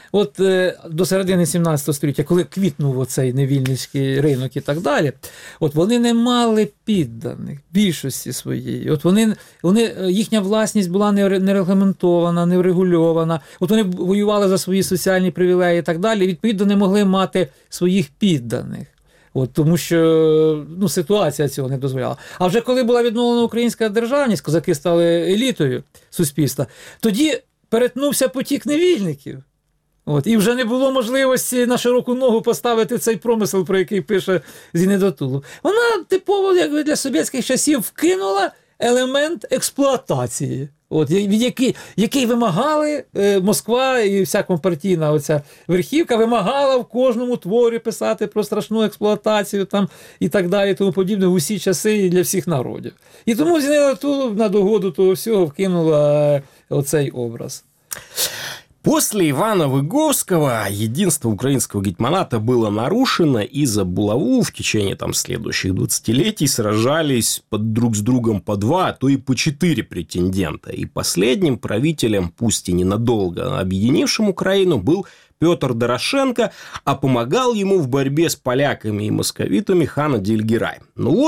до середини 17 століття, коли квітнув оцей невільницький ринок і так далі, вони не мали підданих більшості своєї. Їхня власність була не регламентована, не врегульована. Вони воювали за свої соціальні привілеї і так далі, відповідно не могли мати своїх підданих. Тому що ситуація цього не дозволяла. А вже коли була відновлена українська державність, козаки стали елітою суспільства, тоді перетнувся потік невільників. І вже не було можливості на широку ногу поставити цей промисел, про який пише Зінаїда Тулуб. Вона типово, якби для совєтських часів, вкинула елемент експлуатації, який вимагали Москва і вся компартійна оця верхівка, вимагала в кожному творі писати про страшну експлуатацію там, і так далі, тому подібне в усі часи і для всіх народів. І тому Зінаїда Тулуб на догоду того всього вкинула оцей образ. После Ивана Выговского единство украинского гетьманата было нарушено, и за булаву в течение следующих 20-летий сражались друг с другом по 2, а то и по 4 претендента. И последним правителем, пусть и ненадолго объединившим Украину, был Петр Дорошенко, а помогал ему в борьбе с поляками и московитами хан Адильгерай. В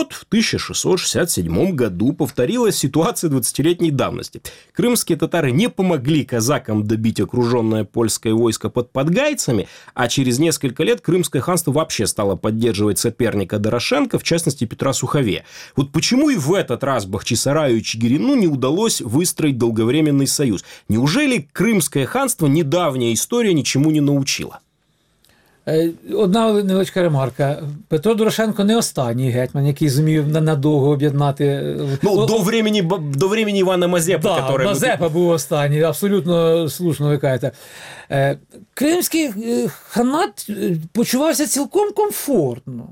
1667 году повторилась ситуация 20-летней давности. Крымские татары не помогли казакам добить окруженное польское войско под Подгайцами, а через несколько лет Крымское ханство вообще стало поддерживать соперника Дорошенко, в частности Петра Суховея. Почему и в этот раз Бахчисараю и Чигирину не удалось выстроить долговременный союз? Неужели Крымское ханство, недавняя история, ничему не научила? Одна невеличка ремарка. Петро Дорошенко не останній гетьман, який зумів надовго об'єднати... До времени Івана Мазепи. Так, Мазепа був останній, абсолютно слушно ви кажете. Кримський ханат почувався цілком комфортно.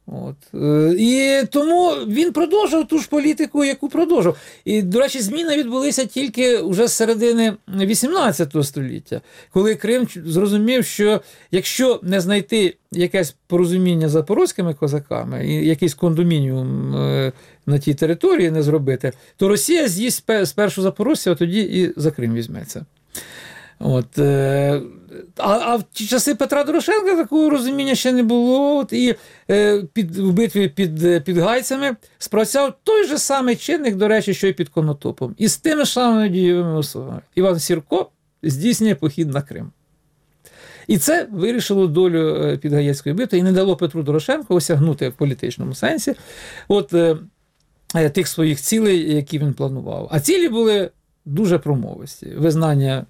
І тому він продовжував ту ж політику, яку продовжував. І, до речі, зміни відбулися тільки вже з середини 18 століття, коли Крим зрозумів, що якщо не знайти якесь порозуміння з запорозькими козаками і якийсь кондомініум на тій території не зробити, то Росія з'їсть спершу запорожця, а тоді і за Крим візьметься. А в ті часи Петра Дорошенка такого розуміння ще не було. І в битві під Гайцями спрацював той же самий чинник, до речі, що і під Конотопом. І з тими самими дієвими особами. Іван Сірко здійснює похід на Крим. І це вирішило долю Підгаєцької битви і не дало Петру Дорошенку осягнути в політичному сенсі тих своїх цілей, які він планував. А цілі були дуже промовисті. Визнання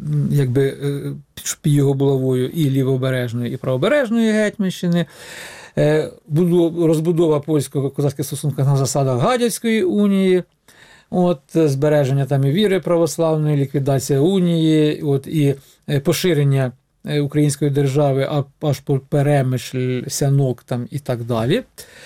під його булавою і лівобережної, і правобережної Гетьманщини, розбудова польсько-козацьких стосунків на засадах Гадяцької унії, збереження там і віри православної, ліквідація унії, і поширення української держави аж по Перемишль, Сянок там, і так далі.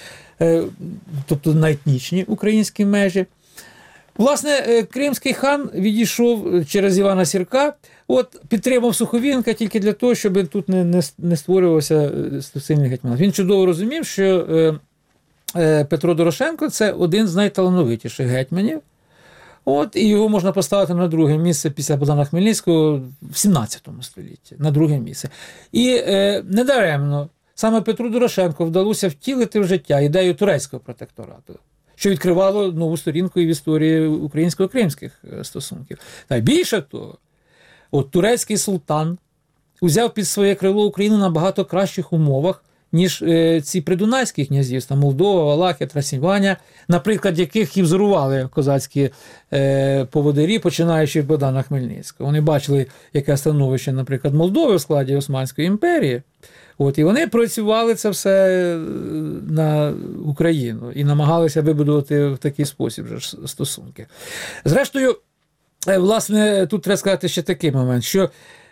Тобто на етнічні українські межі. Власне, кримський хан відійшов через Івана Сірка, підтримав Суховенка тільки для того, щоб тут не створювався сильний гетьманат. Він чудово розумів, що Петро Дорошенко – це один з найталановитіших гетьманів, і його можна поставити на друге місце після Богдана Хмельницького в 17 столітті, на друге місце. І недаремно саме Петру Дорошенку вдалося втілити в життя ідею турецького протекторату, що відкривало нову сторінку і в історії українсько-кримських стосунків. Та більше того, турецький султан узяв під своє крило Україну на багато кращих умовах, ніж ці придунайські князівства – Молдова, Валахія, Трансильванія, наприклад, яких і взорували козацькі поводирі, починаючи від Богдана Хмельницького. Вони бачили, яке становище, наприклад, Молдови в складі Османської імперії, і вони проєцювали це все на Україну і намагалися вибудувати в такий спосіб стосунки. Зрештою, власне, тут треба сказати ще такий момент, що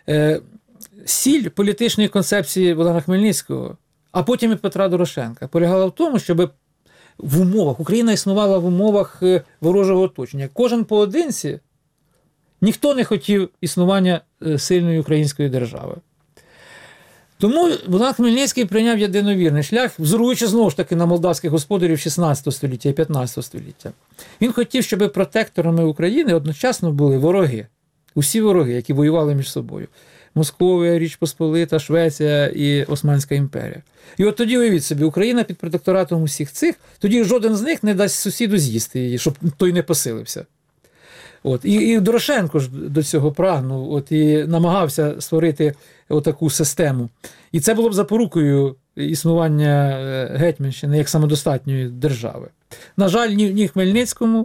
сіль політичної концепції Богдана Хмельницького, а потім і Петра Дорошенка, полягала в тому, щоб в умовах, Україна існувала в умовах ворожого оточення. Кожен поодинці, ніхто не хотів існування сильної української держави. Тому Богдан Хмельницький прийняв єдиновірний шлях, взоруючи знову ж таки на молдавських господарів 16 століття і 15 століття. Він хотів, щоб протекторами України одночасно були вороги. Усі вороги, які воювали між собою. Московія, Річ Посполита, Швеція і Османська імперія. І тоді, уявіть собі, Україна під протекторатом усіх цих, тоді жоден з них не дасть сусіду з'їсти її, щоб той не посилився. І Дорошенко ж до цього прагнув, і намагався створити таку систему. І це було б запорукою існування Гетьманщини як самодостатньої держави. На жаль, ні Хмельницькому,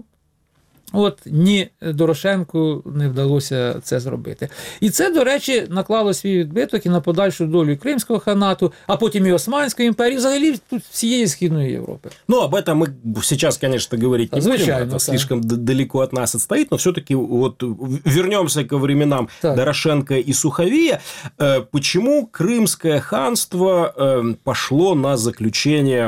ні Дорошенку не вдалося це зробити. І це, до речі, наклало свій відбиток і на подальшу долю Кримського ханату, а потім і Османської імперії, взагалі тут всієї Східної Європи. Об этом мы сейчас, конечно, говорить не будем, это слишком далеко от нас отстоит, но все-таки вернемся к временам Дорошенко и Суховея. Почему Крымское ханство пошло на заключение,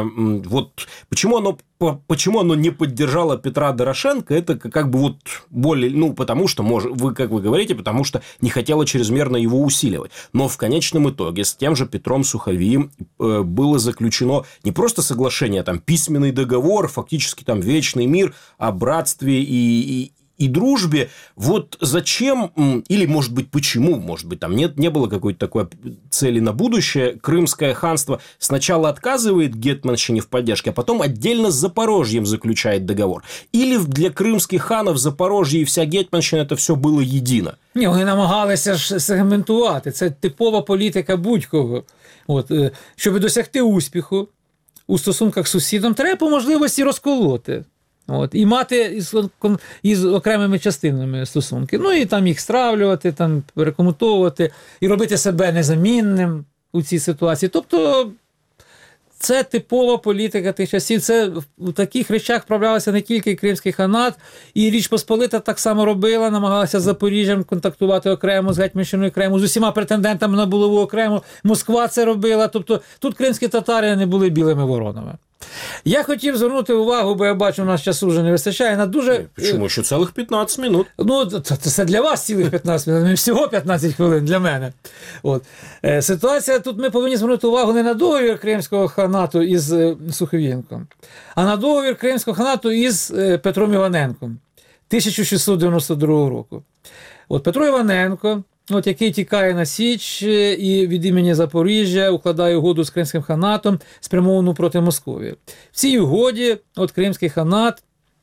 почему оно не поддержало Петра Дорошенко, это как бы более, потому что, как вы говорите, потому что не хотело чрезмерно его усиливать. Но в конечном итоге с тем же Петром Суховием было заключено не просто соглашение, там письменный договор, фактически там вечный мир о братстве и дружбе. Зачем, или, может быть, почему, может быть, там не было какой-то такой цели на будущее, Крымское ханство сначала отказывает гетманщине в поддержке, а потом отдельно с Запорожьем заключает договор. Или для крымских ханов Запорожье и вся гетманщина это все было едино? Ні, вони намагалися ж сегментувати. Це типова політика будь-кого. Щоб досягти успіху у стосунках з сусідом, треба по можливості розколоти. І мати із окремими частинами стосунки. І там їх стравлювати, перекомутовувати, і робити себе незамінним у цій ситуації. Тобто, це типова політика тих часів. Це у таких речах вправлялися не тільки Кримський ханат, і Річ Посполита так само робила, намагалася з Запоріжжям контактувати окремо, з Гетьманщиною окремо, з усіма претендентами на булаву окремо. Москва це робила. Тобто, тут кримські татари не були білими воронами. Я хотів звернути увагу, бо я бачу, у нас часу вже не вистачає, на дуже... Чому? Ще цілих 15 минут. Це для вас цілих 15 минут, не всього 15 хвилин для мене. Ситуація, тут ми повинні звернути увагу не на договір Кримського ханату із Суховенком, а на договір Кримського ханату із Петром Іваненком 1692 року. Петро Іваненко, який тікає на Січ і від імені Запоріжжя укладає угоду з Кримським ханатом, спрямовану проти Московії. В цій угоді Кримський ханат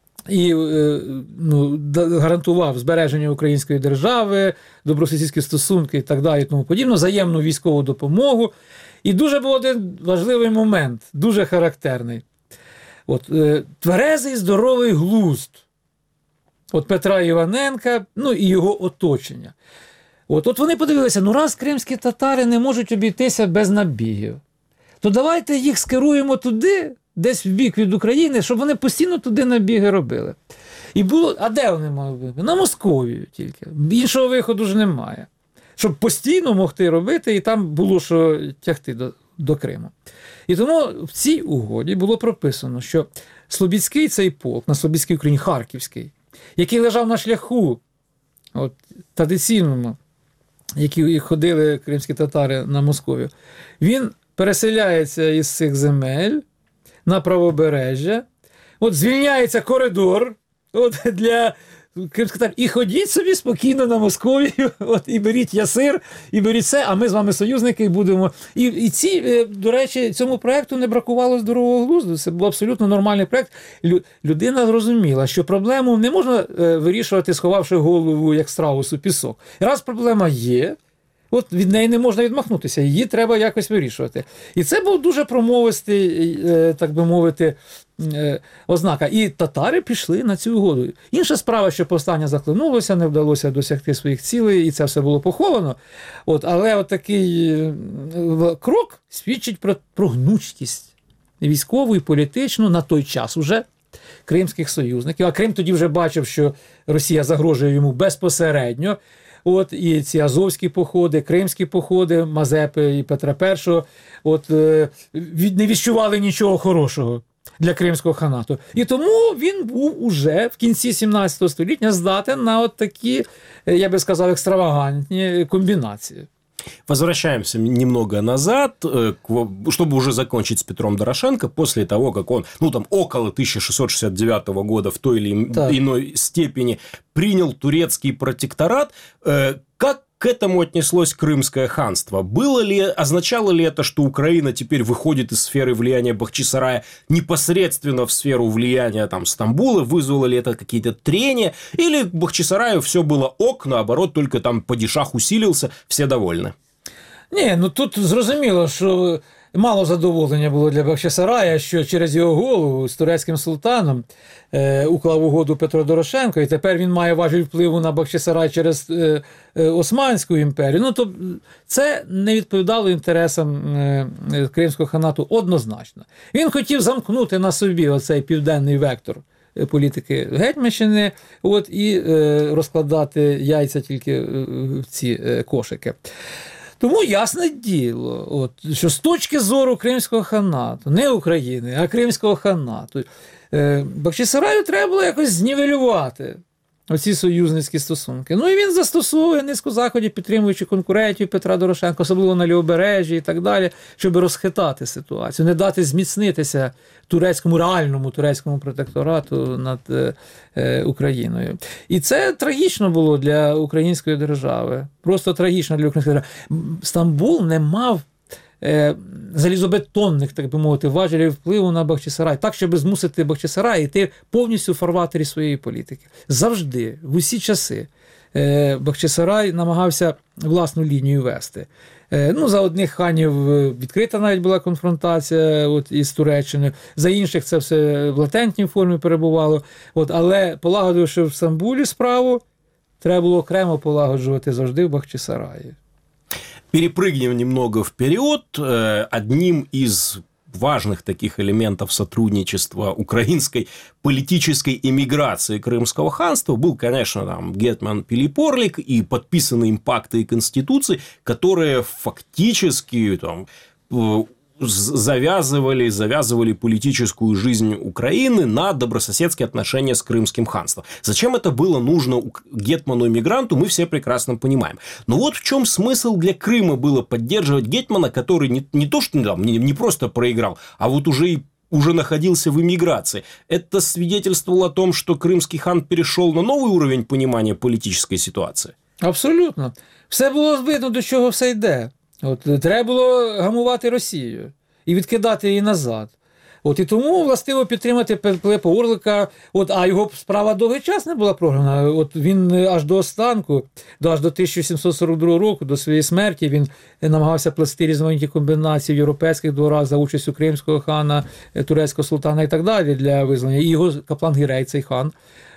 гарантував збереження української держави, добросусідські стосунки і так далі, і тому подібне, взаємну військову допомогу. І дуже був один важливий момент, дуже характерний. Тверезий, здоровий глузд Петра Іваненка, і його оточення. От вони подивилися, раз кримські татари не можуть обійтися без набігів, то давайте їх скеруємо туди, десь в бік від України, щоб вони постійно туди набіги робили. І було, а де вони мали бути? На Московію тільки. Іншого виходу ж немає. Щоб постійно могти робити, і там було що тягти до Криму. І тому в цій угоді було прописано, що Слобідський цей полк, на Слобідській Україні, Харківський, який лежав на шляху традиційному, які ходили кримські татари на Московію, він переселяється із цих земель на правобережжя, звільняється коридор для кримських татар, і ходіть собі спокійно на Московію, і беріть ясир, і беріть все, а ми з вами союзники, і будемо. І до речі, цьому проєкту не бракувало здорового глузду, це був абсолютно нормальний проєкт. Людина зрозуміла, що проблему не можна вирішувати, сховавши голову, як страус у пісок. Раз проблема є, від неї не можна відмахнутися, її треба якось вирішувати. І це був дуже промовистий, так би мовити, ознака. І татари пішли на цю угоду. Інша справа, що повстання захлинулося, не вдалося досягти своїх цілей, і це все було поховано. Але такий крок свідчить про гнучкість військову і політичну на той час уже кримських союзників. А Крим тоді вже бачив, що Росія загрожує йому безпосередньо. І ці азовські походи, кримські походи, Мазепи і Петра І, не відчували нічого хорошого для Кримського ханату. І тому він був уже в кінці 17 століття здатен на такі, я би сказав, екстравагантні комбінації. Возвращаемся немного назад, чтобы уже закончить с Петром Дорошенко, после того, как он, около 1669 года в той или иной степени принял турецкий протекторат. Как к этому отнеслось Крымское ханство? Означало ли это, что Украина теперь выходит из сферы влияния Бахчисарая непосредственно в сферу влияния Стамбула? Вызвало ли это какие-то трения? Или Бахчисараю все было ок, наоборот, только падишах усилился, все довольны? Ні, тут зрозуміло, що мало задоволення було для Бахчисарая, що через його голову з турецьким султаном уклав угоду Петро Дорошенко, і тепер він має важіль впливу на Бахчисарай через Османську імперію. Це не відповідало інтересам Кримського ханату однозначно. Він хотів замкнути на собі оцей південний вектор політики Гетьманщини і розкладати яйця тільки в ці кошики. Тому ясне діло, що з точки зору Кримського ханату, не України, а Кримського ханату, Бахчисараю треба було якось знівелювати оці союзницькі стосунки. І він застосовує низку заходів, підтримуючи конкурентів Петра Дорошенка, особливо на Лівобережжі і так далі, щоб розхитати ситуацію, не дати зміцнитися реальному турецькому протекторату над Україною. І це трагічно було для української держави. Просто трагічно для української держави. Стамбул не мав залізобетонних, так би мовити, важелів впливу на Бахчисарай, так, щоб змусити Бахчисарай йти повністю в фарватері своєї політики. Завжди, в усі часи, Бахчисарай намагався власну лінію вести. За одних ханів відкрита навіть була конфронтація із Туреччиною, за інших це все в латентній формі перебувало. Але полагодивши в Стамбулі справу, треба було окремо полагоджувати завжди в Бахчисараї. Перепрыгнем немного вперед. Одним из важных таких элементов сотрудничества украинской политической эмиграции Крымского ханства был, конечно, гетман Пилип Орлик и подписанные им пакты и конституции, которые фактически завязывали политическую жизнь Украины на добрососедские отношения с Крымским ханством. Зачем это было нужно гетману-эмигранту, мы все прекрасно понимаем. Но в чем смысл для Крыма было поддерживать гетмана, который не то что не просто проиграл, а уже находился в эмиграции. Это свидетельствовало о том, что крымский хан перешел на новый уровень понимания политической ситуации? Абсолютно. Все було видно, до чого все йде. Треба було гамувати Росію і відкидати її назад. І тому властиво підтримати Пилипа Орлика, а його справа довгий час не була програна. Він аж до останку, аж до 1742 року, до своєї смерті, він намагався плести різноманітні комбінації в європейських дворах за участю кримського хана, турецького султана і так далі для визволення. І його каплан Гірей, цей хан,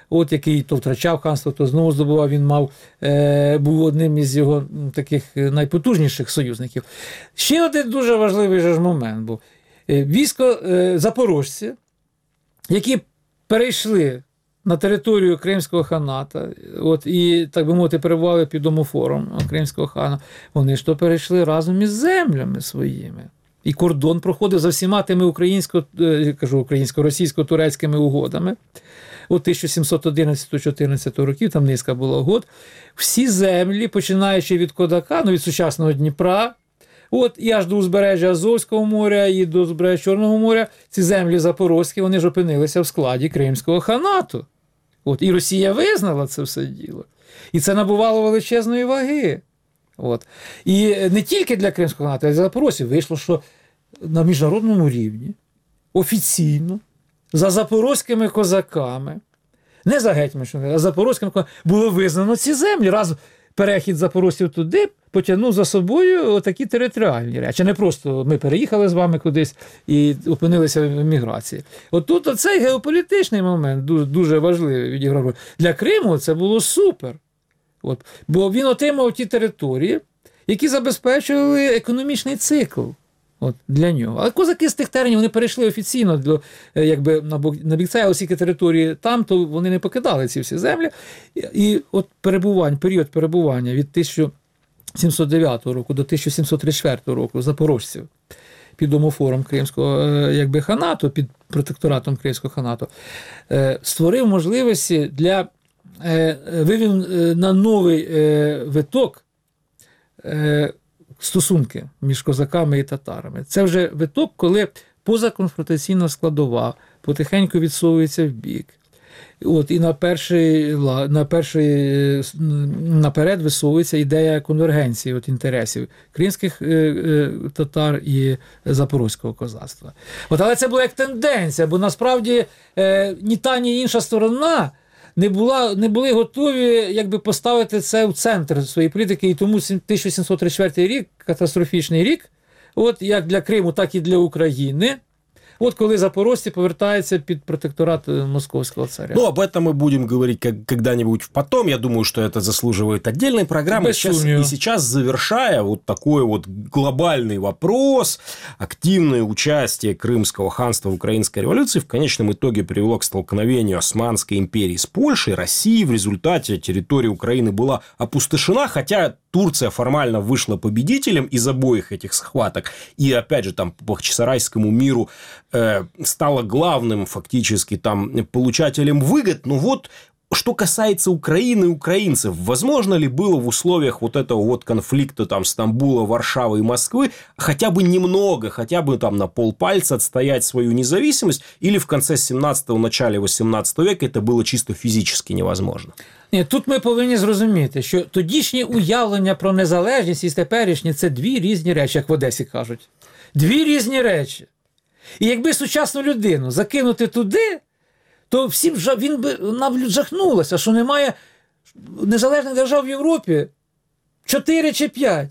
от який то втрачав ханство, то знову здобував, він був одним із його таких найпотужніших союзників. Ще один дуже важливий же ж момент був. Військо запорожці, які перейшли на територію Кримського ханата, і, так би мовити, перебували під омофором Кримського хана, вони ж то перейшли разом із землями своїми. І кордон проходив за всіма тими українсько-російсько-турецькими угодами. У 1711-14 років, там низка була угод, всі землі, починаючи від Кодака, від сучасного Дніпра, і аж до узбережжя Азовського моря і до узбережжя Чорного моря, ці землі запорозькі, вони ж опинилися в складі Кримського ханату. І Росія визнала це все діло. І це набувало величезної ваги. І не тільки для Кримського ханату, а й для запорожців вийшло, що на міжнародному рівні офіційно за запорозькими козаками, не за гетьманщиною, а за запорозькими козаками було визнано ці землі. Раз перехід запорожців туди потягнув за собою такі територіальні речі. Не просто ми переїхали з вами кудись і опинилися в міграції. Тут оцей геополітичний момент дуже важливий відіграв роль. Для Криму це було супер. Бо він отримав ті території, які забезпечували економічний цикл для нього. Але козаки з тих теренів, вони перейшли офіційно на бік цей, оскільки території там, то вони не покидали ці всі землі. І період перебування від 1709 року до 1734 року запорожців під омофором Кримського ханату, під протекторатом Кримського ханату, створив можливості вивів на новий виток стосунки між козаками і татарами. Це вже виток, коли позаконфронтаційна складова потихеньку відсовується в бік. І наперед висовується ідея конвергенції інтересів кримських татар і запорозького козацтва. Але це була як тенденція, бо насправді ні та, ні інша сторона не були готові поставити це в центр своєї політики, і тому 1734 рік, катастрофічний рік, як для Криму, так і для України, коли запорожці повертаються під протекторат московского царя. Об этом мы будем говорить когда-нибудь потом. Я думаю, что это заслуживает отдельной программы. Сейчас, завершая такой глобальный вопрос, активное участие Крымского ханства в Украинской революции в конечном итоге привело к столкновению Османской империи с Польшей, Россией. В результате территория Украины была опустошена, хотя Турция формально вышла победителем из обоих этих схваток. И, опять же, по Бахчисарайскому миру стала главным фактически получателем выгод. Но что касается Украины и украинцев, возможно ли было в условиях этого конфликта Стамбула, Варшавы и Москвы хотя бы немного, хотя бы на полпальца отстоять свою независимость, или в конце 17-го, начале 18 века это было чисто фізично невозможно? Ні, тут ми повинні зрозуміти, що тодішні уявлення про незалежність і теперішні – це дві різні речі, як в Одесі кажуть. Дві різні речі. І якби сучасну людину закинути туди, то вона б жахнулася, що немає незалежних держав в Європі 4 чи 5.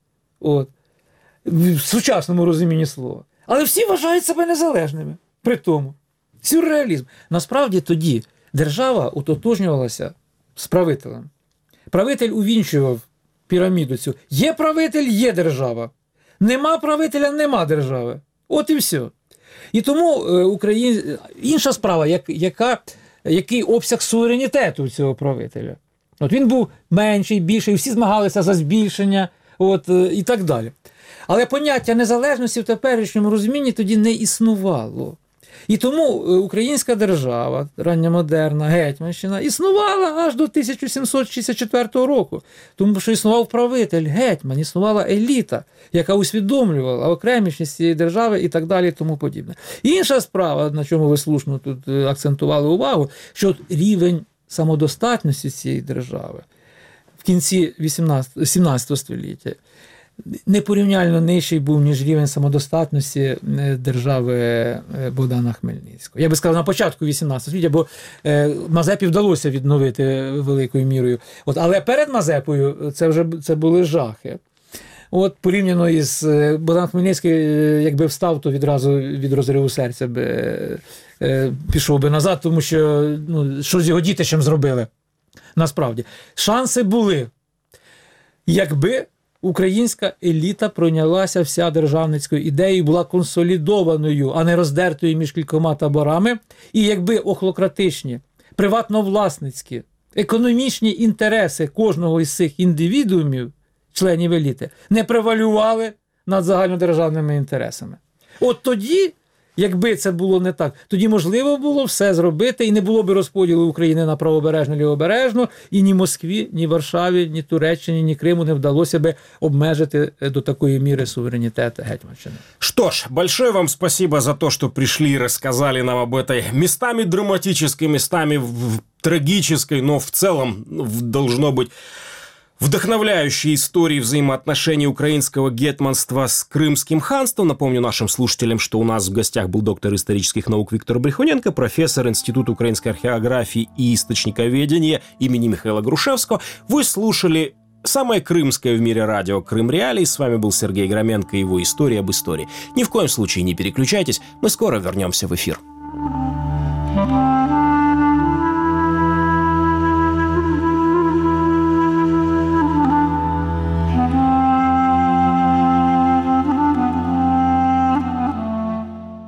В сучасному розумінні слова. Але всі вважають себе незалежними. При тому. Сюрреалізм. Насправді тоді держава утотожнювалася з правителем. Правитель увінчував піраміду цю. Є правитель – є держава. Нема правителя – нема держави. І все. І тому інша справа, який обсяг суверенітету цього правителя. Він був менший, більший, всі змагалися за збільшення, і так далі. Але поняття незалежності в теперішньому розумінні тоді не існувало. І тому українська держава, ранньомодерна, Гетьманщина, існувала аж до 1764 року. Тому що існував правитель, гетьман, існувала еліта, яка усвідомлювала окремішність цієї держави і так далі, і тому подібне. Інша справа, на чому ви слушно тут акцентували увагу, що рівень самодостатності цієї держави в кінці 17 століття непорівняльно нижчий був, ніж рівень самодостатності держави Богдана Хмельницького. Я би сказав, на початку 18 століття, бо Мазепі вдалося відновити великою мірою. Але перед Мазепою це були жахи. От порівняно із Богдан Хмельницький, якби встав, то відразу від розриву серця би пішов би назад, тому що що з його дітищем зробили. Насправді. Шанси були, якби українська еліта пройнялася вся державницькою ідеєю, була консолідованою, а не роздертою між кількома таборами, і якби охлократичні, приватно-власницькі, економічні інтереси кожного із цих індивідуумів, членів еліти, не превалювали над загальнодержавними інтересами. От тоді, якби це було не так, тоді можливо було все зробити, і не було б розподілу України на правобережну, лівобережну, і ні Москві, ні Варшаві, ні Туреччині, ні Криму не вдалося би обмежити до такої міри суверенитет Гетьманщини. Что ж, большое вам спасибо за то, что пришли и рассказали нам об этой местами драматической, местами трагической, но в целом должно быть вдохновляющей истории взаимоотношений украинского гетманства с Крымским ханством. Напомню нашим слушателям, что у нас в гостях был доктор исторических наук Виктор Брехуненко, профессор Института украинской археографии и источниковедения имени Михаила Грушевского. Вы слушали самое крымское в мире радио «Крым Реалии». С вами был Сергей Громенко и его «История об истории». Ни в коем случае не переключайтесь, мы скоро вернемся в эфир.